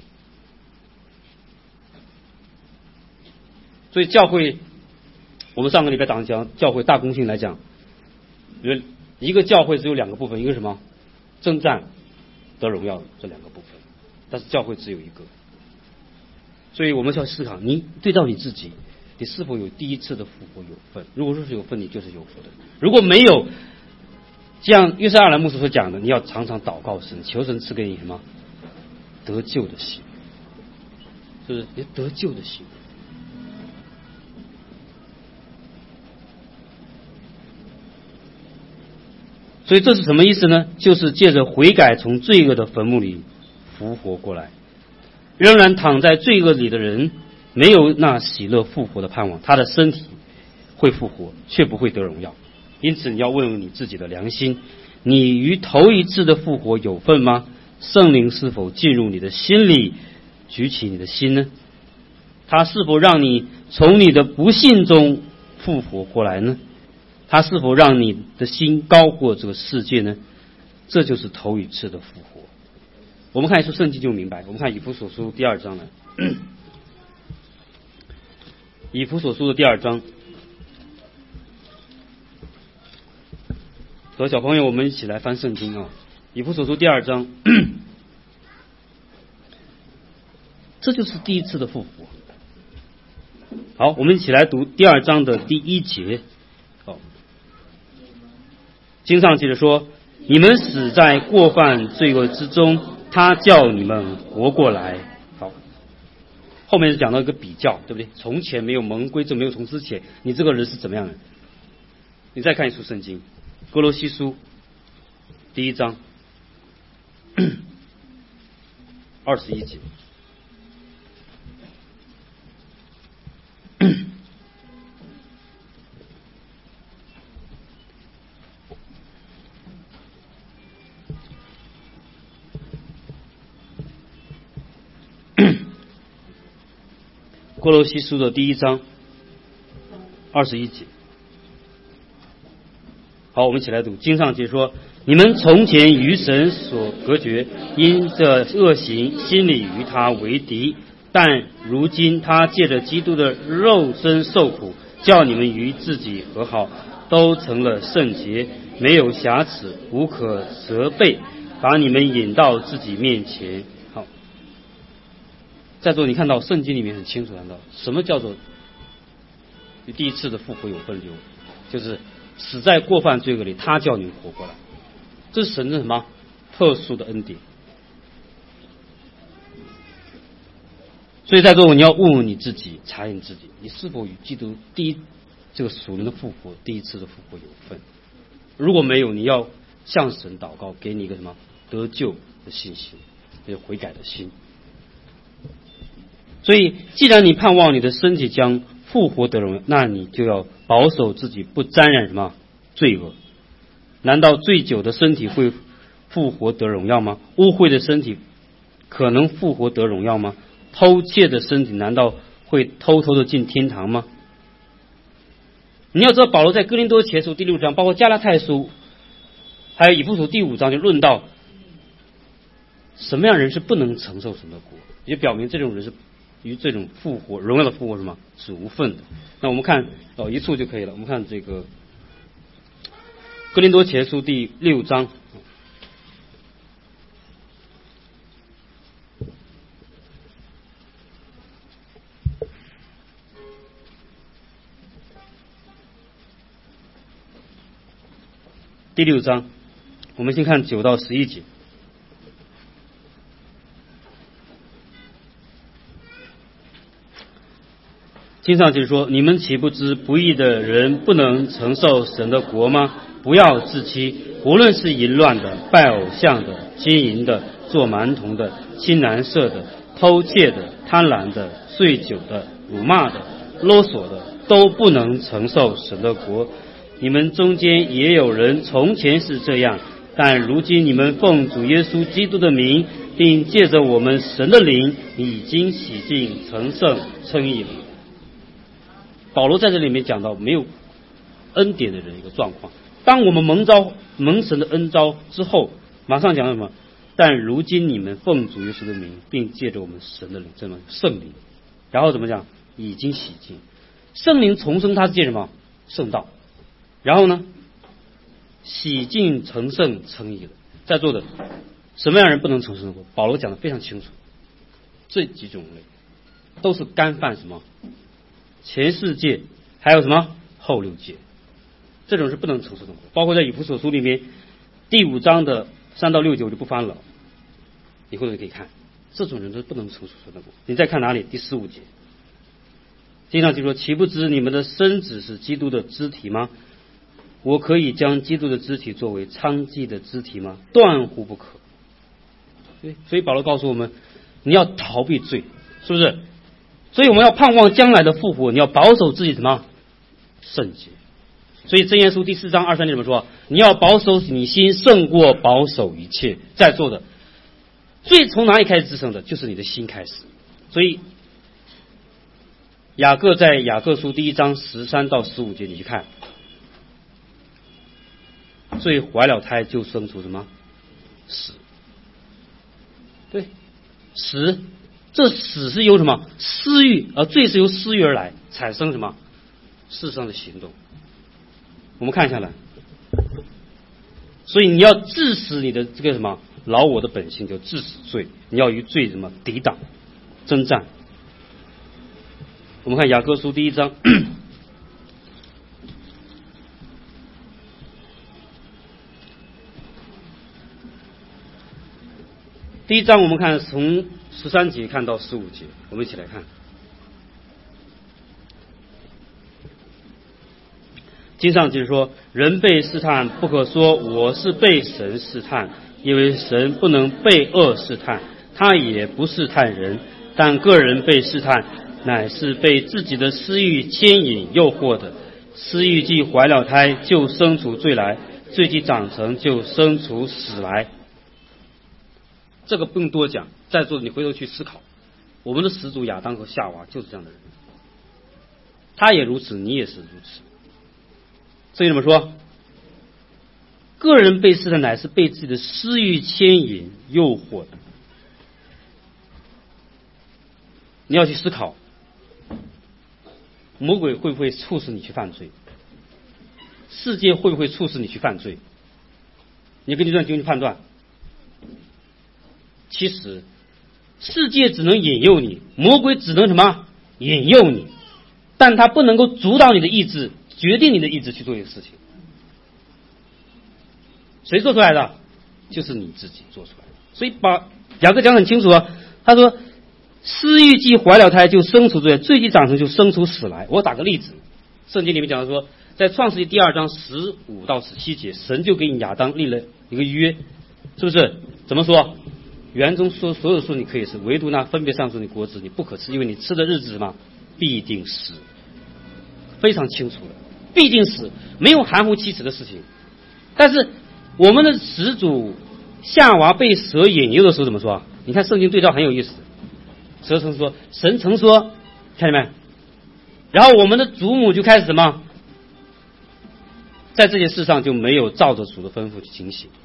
所以教会，我们上个礼拜讲讲教会大公性来讲，一个教会只有两个部分，一个什么？征战得荣耀这两个部分，但是教会只有一个。所以我们需要思考，你对照你自己，你是否有第一次的复活有份？如果说是有份，你就是有福的；如果没有，像约瑟亚兰牧师所讲的，你要常常祷告神，求神赐给你什么得救的心，是不是？你得救的心。所以这是什么意思呢？就是借着悔改从罪恶的坟墓里复活过来。仍然躺在罪恶里的人，没有那喜乐复活的盼望，他的身体会复活，却不会得荣耀。因此你要问问你自己的良心，你与头一次的复活有份吗？圣灵是否进入你的心里，举起你的心呢？他是否让你从你的不信中复活过来呢？他是否让你的心高过这个世界呢？这就是头一次的复活。我们看一书圣经就明白。我们看以弗所书第二章来，以弗所书的第二章。所有小朋友，我们一起来翻圣经啊！以弗所书第二章，这就是第一次的复活。好，我们一起来读第二章的第一节。哦，经上记着说：“你们死在过犯罪恶之中，他叫你们活过来。”好，后面是讲到一个比较，对不对？从前没有蒙规则，没有从之前，你这个人是怎么样的？你再看一书圣经，哥罗西书第一章二十一节。哥罗西书的第一章二十一节。好，我们一起来读。经上解说：“你们从前与神所隔绝，因这恶行，心里与他为敌；但如今他借着基督的肉身受苦，叫你们与自己和好，都成了圣洁，没有瑕疵，无可责备，把你们引到自己面前。”好，在座你看到圣经里面很清楚看到什么叫做第一次的复活有分流，就是死在过犯罪恶里，他叫你们活过来。这是神的什么特殊的恩典。所以在座你要问问你自己，查验自己，你是否与基督第一这个属灵的复活，第一次的复活有份？如果没有，你要向神祷告，给你一个什么得救的信心，一个悔改的心。所以既然你盼望你的身体将复活得荣耀，那你就要保守自己不沾染什么罪恶。难道醉酒的身体会复活得荣耀吗？污秽的身体可能复活得荣耀吗？偷窃的身体难道会偷偷的进天堂吗？你要知道，保罗在哥林多前书第六章，包括加拉太书，还有以弗所第五章，就论到什么样人是不能承受神的国，也表明这种人是与这种复活荣耀的复活什么是无份的。那我们看哦一处就可以了。我们看这个哥林多前书第六章。第六章，我们先看九到十一节。经上就是说，你们岂不知不义的人不能承受神的国吗？不要自欺，无论是淫乱的、拜偶像的、奸淫的、做蛮童的、亲男色的、偷窃的、贪婪的、醉酒的、辱骂的、勒索的，都不能承受神的国。你们中间也有人从前是这样，但如今你们奉主耶稣基督的名，并借着我们神的灵，已经洗净、成圣、称义了。保罗在这里面讲到没有恩典的人一个状况。当我们蒙召蒙神的恩召之后，马上讲什么？但如今你们奉主耶稣的名，并借着我们神的灵，这么圣灵，然后怎么讲？已经洗净。圣灵重生，它是借什么？圣道。然后呢，洗净成圣称义了。在座的什么样人不能承受过？保罗讲的非常清楚，这几种类都是干犯什么？前四诫，还有什么后六诫，这种是不能承受的。包括在以弗所书里面第五章的三到六节我就不翻了，你回头可以看，这种人都不能承受的。你再看哪里？第十五节，经常就说，岂不知你们的身子是基督的肢体吗？我可以将基督的肢体作为娼妓的肢体吗？断乎不可。对，所以保罗告诉我们，你要逃避罪，是不是？所以我们要盼望将来的复活，你要保守自己什么圣洁。所以箴言书第四章二三节怎么说？你要保守你心，胜过保守一切。在座的罪从哪里开始滋生的？就是你的心开始。所以雅各在雅各书第一章十三到十五节，你去看，罪怀了胎就生出什么死？对，死。这死是由什么私欲，而罪是由私欲而来，产生什么世上的行动。我们看下来，所以你要致死你的这个什么老我的本性，就致死罪。你要与罪什么抵挡征战。我们看雅各书第一章第一章，我们看从十三节看到十五节，我们一起来看。经上就是说，人被试探，不可说我是被神试探，因为神不能被恶试探，他也不试探人。但个人被试探，乃是被自己的私欲牵引诱惑的。私欲既怀了胎，就生出罪来；罪既长成，就生出死来。这个不用多讲，在座你回头去思考，我们的始祖亚当和夏娃就是这样的人，他也如此，你也是如此。所以怎么说？个人被试探，乃是被自己的私欲牵引诱惑的。你要去思考，魔鬼会不会促使你去犯罪？世界会不会促使你去犯罪？你根据这段经文判断。其实世界只能引诱你，魔鬼只能什么引诱你，但他不能够主导你的意志，决定你的意志去做一个事情。谁做出来的？就是你自己做出来的。所以把雅各讲很清楚啊，他说私欲既怀了胎，就生出罪；罪既长成，就生出死来。我打个例子，圣经里面讲的说，在创世纪第二章十五到十七节，神就给亚当立了一个约，是不是？怎么说？园中说所有树你可以吃，唯独那分别善恶树的果子你不可吃，因为你吃的日子嘛，必定死。非常清楚的，必定死，没有含糊其辞的事情。但是我们的始祖夏娃被蛇引诱的时候怎么说？你看圣经对照很有意思，蛇曾说，神曾说，看见没？然后我们的祖母就开始什么？在这件事上就没有照着主的吩咐去警醒，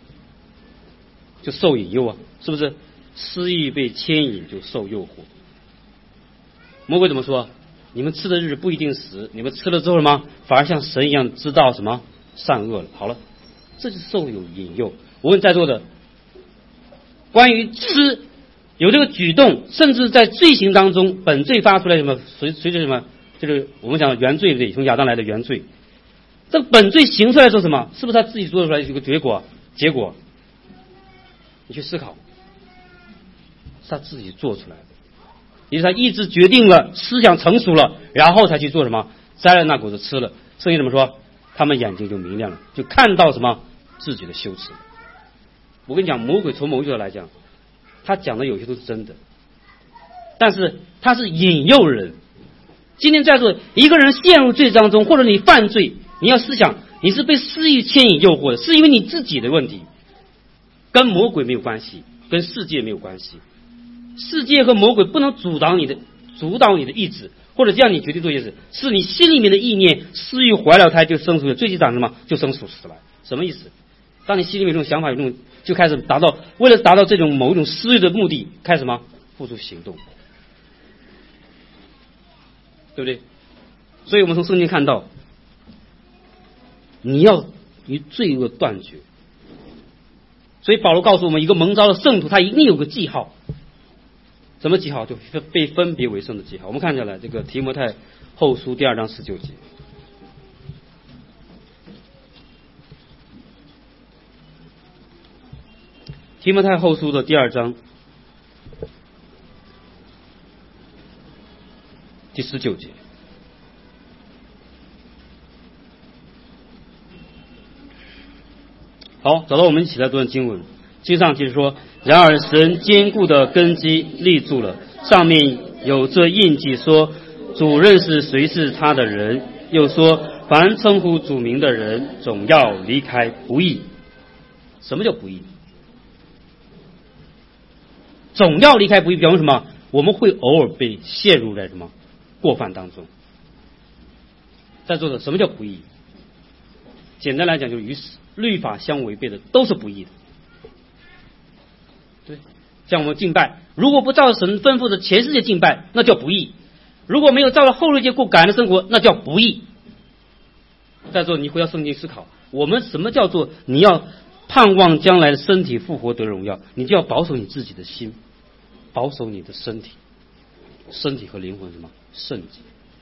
就受引诱啊，是不是？私欲被牵引就受诱惑。 魔鬼怎么说？你们吃的日子不一定死，你们吃了之后什么，反而像神一样知道什么善恶了。好了，这就是受有引诱。我问在座的，关于吃有这个举动，甚至在罪行当中，本罪发出来什么，随随着什么，就是我们讲原罪，对，从亚当来的原罪。这个本罪行出来做什么？是不是他自己做出来一个结果？结果，你去思考，是他自己做出来的，也就是他意志决定了，思想成熟了，然后才去做什么？摘了那果子吃了。圣经怎么说？他们眼睛就明亮了，就看到什么自己的羞耻。我跟你讲，魔鬼从某一角度来讲，他讲的有些都是真的，但是他是引诱人。今天在座一个人陷入罪当中，或者你犯罪，你要思想，你是被私欲牵引诱惑的，是因为你自己的问题，跟魔鬼没有关系，跟世界没有关系。世界和魔鬼不能阻挡你的主导你的意志，或者让你决定做一件事，是你心里面的意念，私欲怀了胎就生出了，最极长什么就生属死来。什么意思？当你心里面有这种想法，有这种就开始达到，为了达到这种某一种私欲的目的，开始什么付出行动，对不对？所以我们从圣经看到，你要与罪恶断绝。所以保罗告诉我们，一个蒙召的圣徒，他一定有个记号。什么记号？就被分别为圣的记号。我们看下来，这个提摩太后书第二章十九节。提摩太后书的第二章第十九节。好，找到我们一起来读的经文。经上就是说，然而神坚固的根基立住了，上面有这印记说，主认识谁是他的人，又说凡称呼主名的人总要离开不义。什么叫不义？总要离开不义，表明什么？我们会偶尔被陷入在什么过犯当中。在座的，什么叫不义？简单来讲，就是与律法相违背的都是不义的。对，像我们敬拜，如果不照神吩咐的全世界敬拜，那叫不义；如果没有照着后世界过感恩的生活，那叫不义。在座，你回到圣经思考，我们什么叫做你要盼望将来的身体复活得荣耀？你就要保守你自己的心，保守你的身体，身体和灵魂什么圣洁。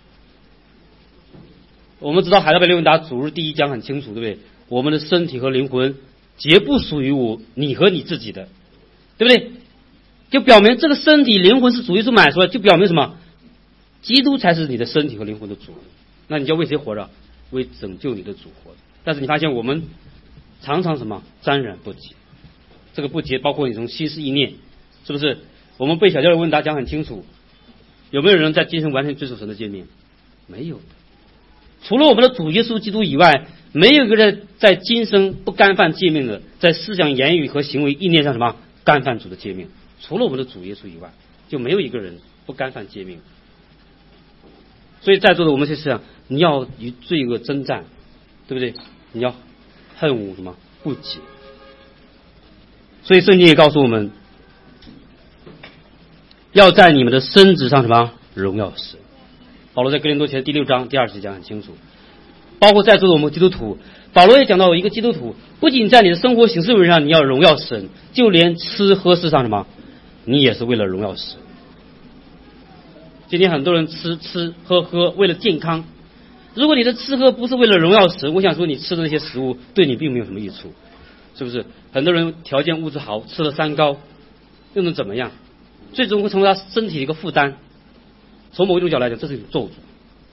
我们知道海德堡列文达主日第一讲很清楚，对不对？我们的身体和灵魂绝不属于我你和你自己的，对不对？就表明这个身体灵魂是主耶稣买出来，就表明什么？基督才是你的身体和灵魂的主。那你就要为谁活着？为拯救你的主活着。但是你发现我们常常什么沾染不洁，这个不洁包括你从心思意念，是不是？我们被小教的问答讲很清楚，有没有人在今生完全遵守神的诫命？没有的。除了我们的主耶稣基督以外，没有一个人在今生不干犯诫命的，在思想言语和行为意念上什么干犯主的诫命。除了我们的主耶稣以外，就没有一个人不干犯诫命。所以在座的我们去思想，你要与罪恶征战，对不对？你要恨恶什么不洁。所以圣经也告诉我们，要在你们的身子上什么荣耀神。保罗在哥林多前第六章第二十节讲很清楚，包括在座的我们基督徒，保罗也讲到，一个基督徒不仅在你的生活行事为上你要荣耀神，就连吃喝事上什么，你也是为了荣耀神。今天很多人吃吃喝喝为了健康，如果你的吃喝不是为了荣耀神，我想说你吃的那些食物对你并没有什么益处，是不是？很多人条件物质好，吃了三高，又能怎么样？最终会成为他身体的一个负担。从某一种角度来讲，这是一种咒诅，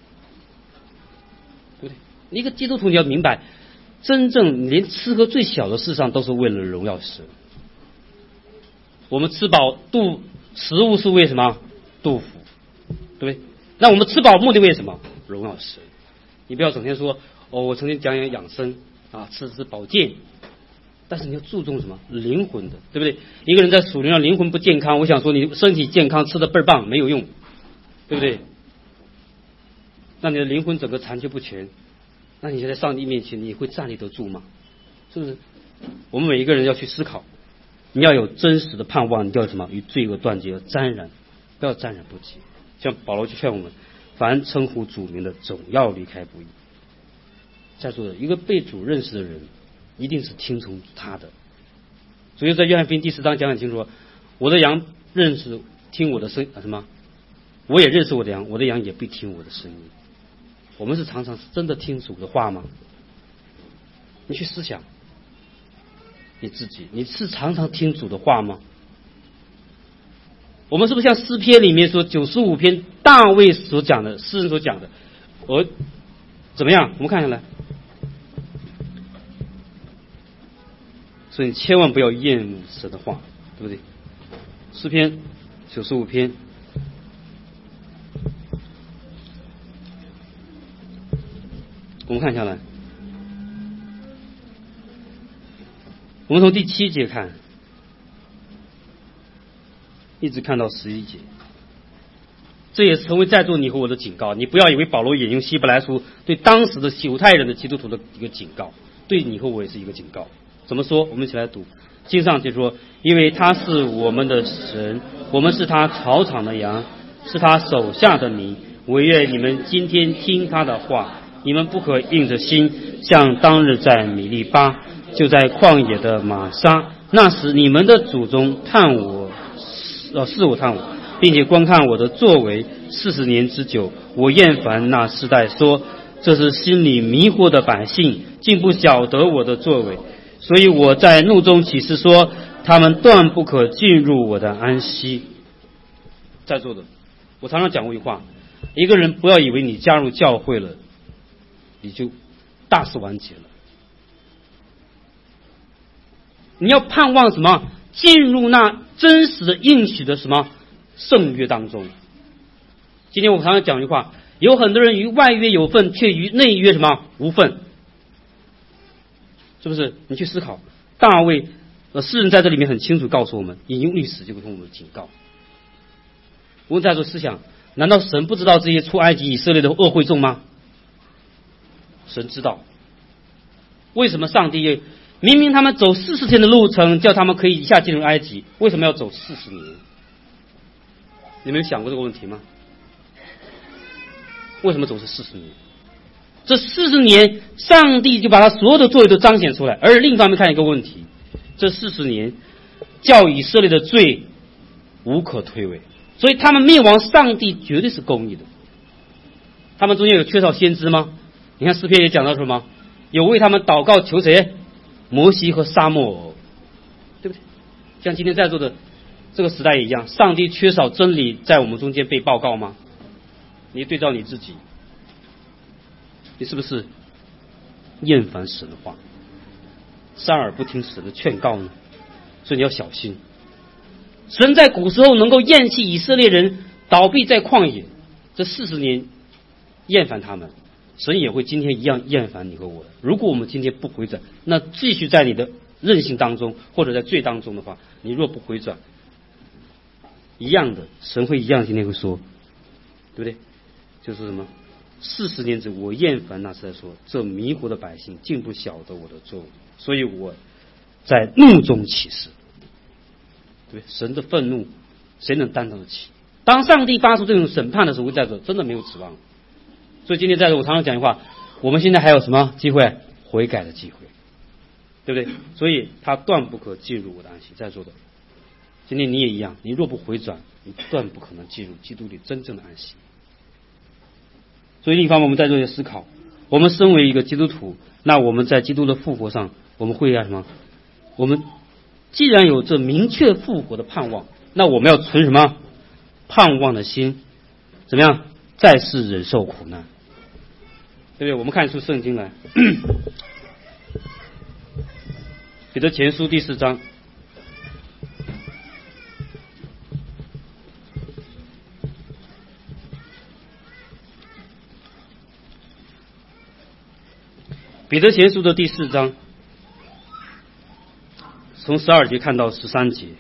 对不对？一个基督徒你要明白，真正连吃喝最小的事上都是为了荣耀神。我们吃饱肚食物是为什么？肚腹，对不对？那我们吃饱目的为什么？荣耀神。你不要整天说哦，我曾经讲讲养生啊，吃吃保健，但是你要注重什么？灵魂的，对不对？一个人在属灵上灵魂不健康，我想说你身体健康吃的倍儿棒没有用，对不对？那你的灵魂整个残缺不全，那你在上帝面前你会站立得住吗？是不是？我们每一个人要去思考，你要有真实的盼望，你要什么？与罪恶断绝，沾染，不要沾染不洁。 像保罗就劝我们，凡称呼主名的，总要离开不义。在座的一个被主认识的人，一定是听从他的。所以在约翰福音第四章讲很清楚，我的羊认识听我的声啊什么，我也认识我的羊，我的羊也必听我的声音。我们是常常是真的听主的话吗？你去思想你自己，你是常常听主的话吗？我们是不是像诗篇里面说九十五篇大卫所讲的，诗人所讲的，我怎么样？我们看下来，所以你千万不要厌恶神的话，对不对？诗篇九十五篇，我们看下来，我们从第七节看，一直看到十一节，这也是成为在座你和我的警告。你不要以为保罗引用希伯来书对当时的犹太人的基督徒的一个警告，对你和我也是一个警告。怎么说？我们一起来读经上就说，因为他是我们的神，我们是他草场的羊，是他手下的民，惟愿你们今天听他的话，你们不可硬着心，像当日在米利巴，就在旷野的玛撒，那时你们的祖宗探我呃，是我探我，并且观看我的作为四十年之久。我厌烦那世代说，这是心里迷惑的百姓，竟不晓得我的作为。所以我在怒中起誓说，他们断不可进入我的安息。在座的，我常常讲过一句话，一个人不要以为你加入教会了，你就大事完结了。你要盼望什么？进入那真实的应许的什么圣约当中。今天我常常讲一句话，有很多人于外约有份，却于内约什么无份，是不是？你去思考，大卫呃诗人在这里面很清楚告诉我们，引用历史就跟我们警告。我们在做思想，难道神不知道这些出埃及以色列的恶会众吗？神知道。为什么上帝明明他们走四十天的路程，叫他们可以一下进入埃及，为什么要走四十年？你没有想过这个问题吗？为什么走是四十年？这四十年，上帝就把他所有的作为都彰显出来。而另一方面看一个问题，这四十年叫以色列的罪无可推诿，所以他们灭亡，上帝绝对是公义的。他们中间有缺少先知吗？你看诗篇也讲到什么？有为他们祷告求谁？摩西和撒母耳，对不对？像今天在座的这个时代也一样，上帝缺少真理在我们中间被报告吗？你对照你自己，你是不是厌烦神的话，善而不听神的劝告呢？所以你要小心。神在古时候能够厌弃以色列人倒闭在旷野，这四十年厌烦他们，神也会今天一样厌烦你和我的。如果我们今天不回转，那继续在你的任性当中或者在罪当中的话，你若不回转，一样的，神会一样今天会说，对不对？就是什么？四十年之我厌烦那时代说，这迷糊的百姓竟不晓得我的作为，所以我在怒中起誓。对，神的愤怒谁能担当得起？当上帝发出这种审判的时候，在这真的没有指望。所以今天在这我常常讲一句话，我们现在还有什么机会？悔改的机会，对不对？所以他断不可进入我的安息。在座的，今天你也一样，你若不回转，你断不可能进入基督里真正的安息。所以另一方面，我们在这里思考，我们身为一个基督徒，那我们在基督的复活上，我们会要什么？我们既然有这明确复活的盼望，那我们要存什么盼望的心？怎么样？在世忍受苦难，对不对？我们看出圣经来，彼得前书第四章。彼得前书的第四章，从十二节看到十三节。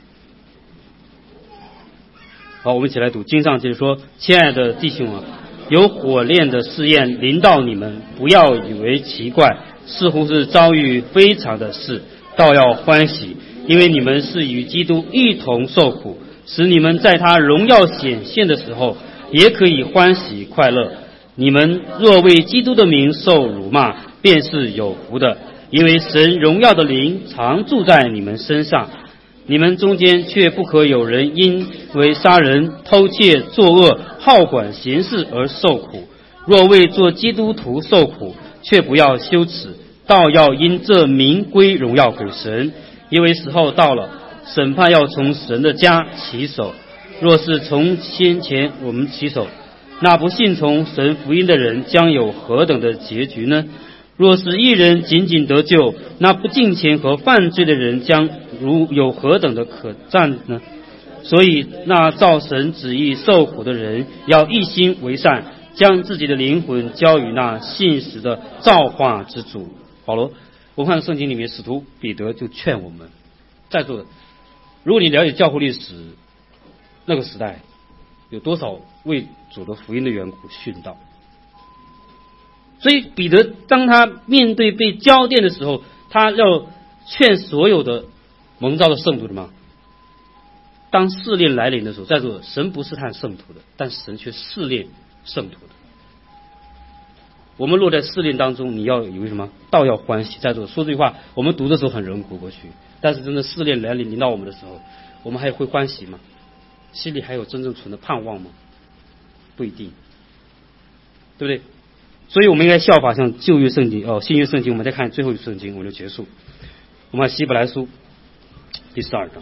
好，我们一起来读经上，就是说，亲爱的弟兄啊，有火炼的试验临到你们，不要以为奇怪，似乎是遭遇非常的事，倒要欢喜，因为你们是与基督一同受苦，使你们在他荣耀显现的时候， 也可以欢喜快乐。你们若为基督的名受辱骂，便是有福的，因为神荣耀的灵常住在你们身上。你们中间却不可有人因为杀人、偷窃、作恶、好管闲事而受苦。若为做基督徒受苦，却不要羞耻，倒要因这名归荣耀给神。因为时候到了，审判要从神的家起手。若是从先前我们起手，那不信从神福音的人将有何等的结局呢？若是一人仅仅得救，那不敬虔和犯罪的人将如有何等的可赞呢？所以那照神旨意受苦的人，要一心为善，将自己的灵魂交于那信实的造化之主。保罗，我们看圣经里面，使徒彼得就劝我们在座的，如果你了解教会历史，那个时代有多少为主的福音的缘故殉道。所以彼得当他面对被交奠的时候，他要劝所有的蒙召的圣徒的吗？当试炼来临的时候，在座神不试探圣徒的，但神却试炼圣徒的。我们落在试炼当中，你要以为什么？倒要欢喜。在座说这句话，我们读的时候很容易读过去，但是真的试炼来临临到我们的时候，我们还会欢喜吗？心里还有真正存的盼望吗？不一定，对不对？所以我们应该效法像旧约圣经哦，新约圣经。我们再看最后一圣经，我就结束。我们看希伯来书第十二章。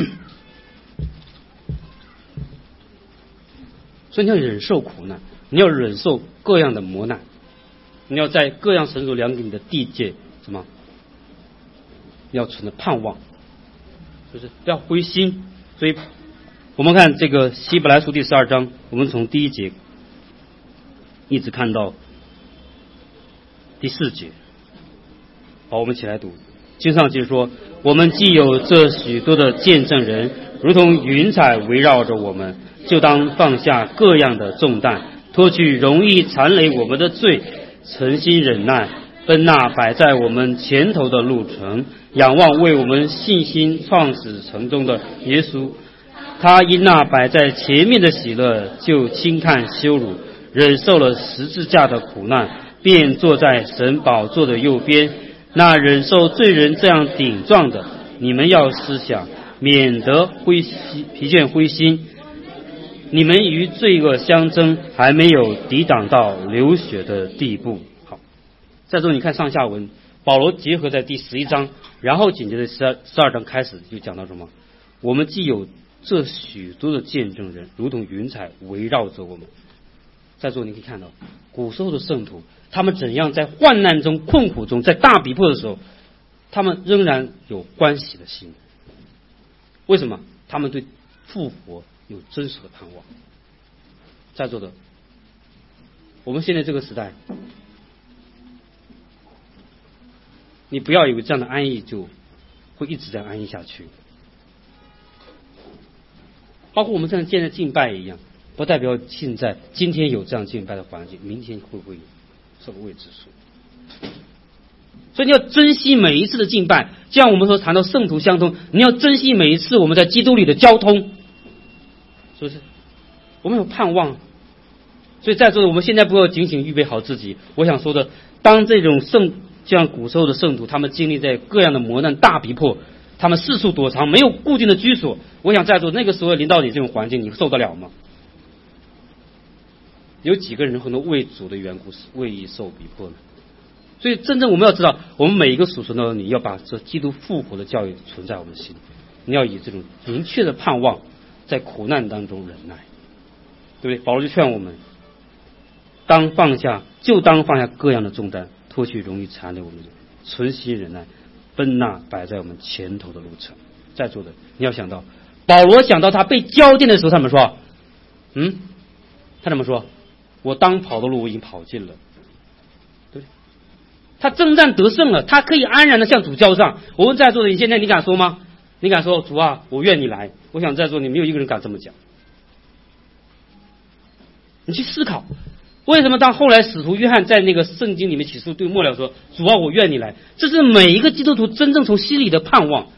所以你要忍受苦难，你要忍受各样的磨难，你要在各样神所量给你的地界什么？你要存着盼望，就是不要灰心。所以我们看这个希伯来书第十二章，我们从第一节一直看到第四节。好，我们一起来读。经上记说，我们既有这许多的见证人，如同云彩围绕着我们，就当放下各样的重担，脱去容易缠累我们的罪，诚心忍耐，奔那摆在我们前头的路程，仰望为我们信心创始成终的耶稣。他因那摆在前面的喜乐，就轻看羞辱，忍受了十字架的苦难，便坐在神宝座的右边。那忍受罪人这样顶撞的，你们要思想，免得灰心疲倦灰心。你们与罪恶相争，还没有抵挡到流血的地步。好，在这里你看上下文，保罗结合在第十一章，然后紧接着十二十二章开始就讲到什么？我们既有这许多的见证人，如同云彩围绕着我们。在座你可以看到，古时候的圣徒，他们怎样在患难中、困苦中，在大逼迫的时候，他们仍然有欢喜的心。为什么？他们对复活有真实的盼望。在座的，我们现在这个时代，你不要以为这样的安逸就会一直这样安逸下去。包括我们这样建的敬拜一样，不代表现在今天有这样敬拜的环境，明天会不会有，是个未知数。所以你要珍惜每一次的敬拜，就像我们说谈到圣徒相通，你要珍惜每一次我们在基督里的交通，是不是？我们有盼望。所以在座的我们现在不要警醒预备好自己。我想说的，当这种圣像古时候的圣徒，他们经历在各样的磨难大逼迫，他们四处躲藏，没有固定的居所。我想在座那个时候临到你这种环境，你受得了吗？有几个人可能为主的缘故是为义受逼迫呢？所以真正我们要知道，我们每一个属神的你要把这基督复活的教育存在我们的心里，你要以这种明确的盼望在苦难当中忍耐，对不对？保罗就劝我们，当放下就当放下各样的重担，脱去容易缠累我们的，存心忍耐，奔那摆在我们前头的路程。在座的你要想到，保罗讲到他被交奠的时候，他怎么说？嗯，他怎么说？我当跑的路我已经跑尽了，对不对？他征战得胜了，他可以安然的向主交上。我问在座的你，现在你敢说吗？你敢说主啊，我愿你来？我想在座你没有一个人敢这么讲。你去思考，为什么当后来使徒约翰在那个圣经里面起诉对末了说，主啊，我愿你来？这是每一个基督徒真正从心里的盼望，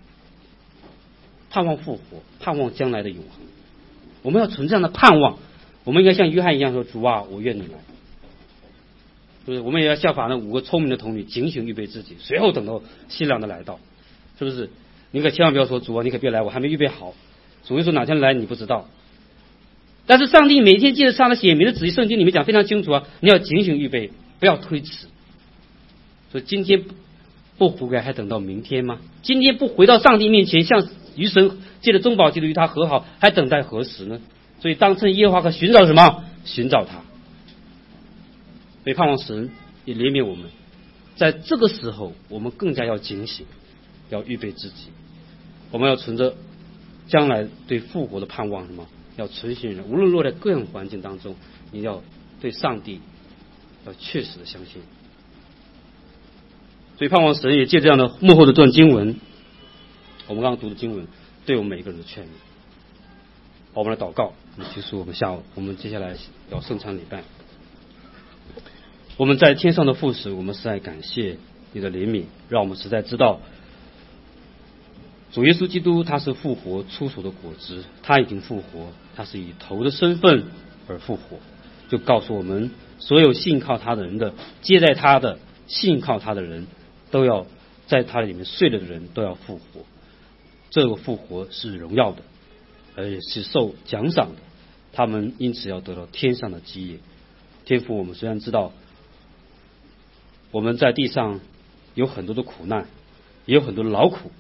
盼望复活，盼望将来的永恒。我们要存这样的盼望， 我们应该像约翰一样说：“主啊，我愿你来。”是不是？我们也要效法那五个聪明的童女，警醒预备自己，随后等到新郎的来到，是不是？你可千万不要说：“主啊，你可别来，我还没预备好。”主耶稣哪天来你不知道。但是上帝每天借着他的写明的旨意，圣经里面讲非常清楚啊，你要警醒预备，不要推迟。所以今天不悔改，还等到明天吗？今天不回到上帝面前，向与神借着中保基督与他和好，还等待何时呢？所以当趁耶和华可寻找什么？寻找他。所以盼望神也怜悯我们，在这个时候我们更加要警醒，要预备自己。我们要存着将来对复活的盼望，什么？要存心人，无论落在各样环境当中，你要对上帝要确实的相信。所以盼望神也借这样的幕后的这段经文，我们刚刚读的经文，对我们每一个人的劝勉。好，我们来祷告，我们结束我们下午，我们接下来要圣餐礼拜。我们在天上的父神，我们实在感谢你的怜悯，让我们实在知道主耶稣基督他是复活出手的果子，他已经复活，他是以头的身份而复活，就告诉我们所有信靠他的人的，接待他的，信靠他的人都要在他里面睡了的人都要复活。这个复活是荣耀的，而且是受奖赏的，他们因此要得到天上的基业。天父，我们虽然知道我们在地上有很多的苦难，也有很多的劳苦，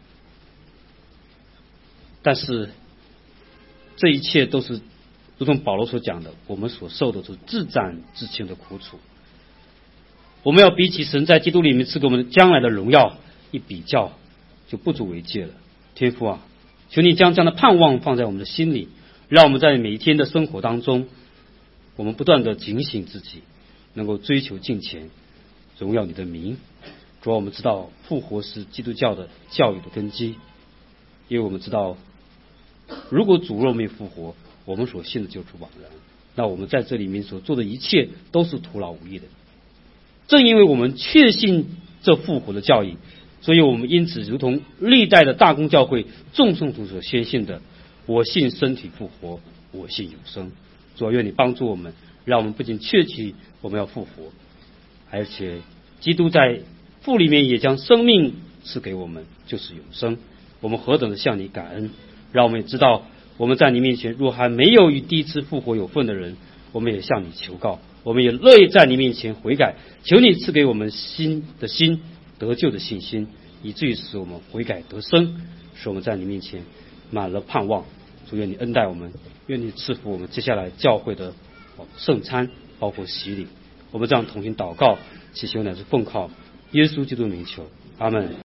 但是这一切都是如同保罗所讲的，我们所受的是自战自清的苦楚。我们要比起神在基督里面赐给我们将来的荣耀一比较，就不足为戒了。天父啊，求你将这样的盼望放在我们的心里，让我们在每一天的生活当中，我们不断的警醒自己，能够追求敬虔，荣耀你的名。主要我们知道复活是基督教的教育的根基，因为我们知道如果主若没复活，我们所信的就是枉然，那我们在这里面所做的一切都是徒劳无益的。正因为我们确信这复活的教义，所以我们因此如同历代的大公教会众圣徒所宣信的，我信身体复活，我信永生。主啊，愿你帮助我们，让我们不仅确信我们要复活，而且基督在父里面也将生命赐给我们，就是永生。我们何等的向你感恩，让我们也知道我们在你面前若还没有与第一次复活有份的人，我们也向你求告，我们也乐意在你面前悔改，求你赐给我们新的心，得救的信心，以至于使我们悔改得生，使我们在你面前满了盼望。主，愿你恩待我们，愿你赐福我们接下来教会的圣餐，包括洗礼。我们这样同心祷告，祈求乃是奉靠耶稣基督的名求，阿们。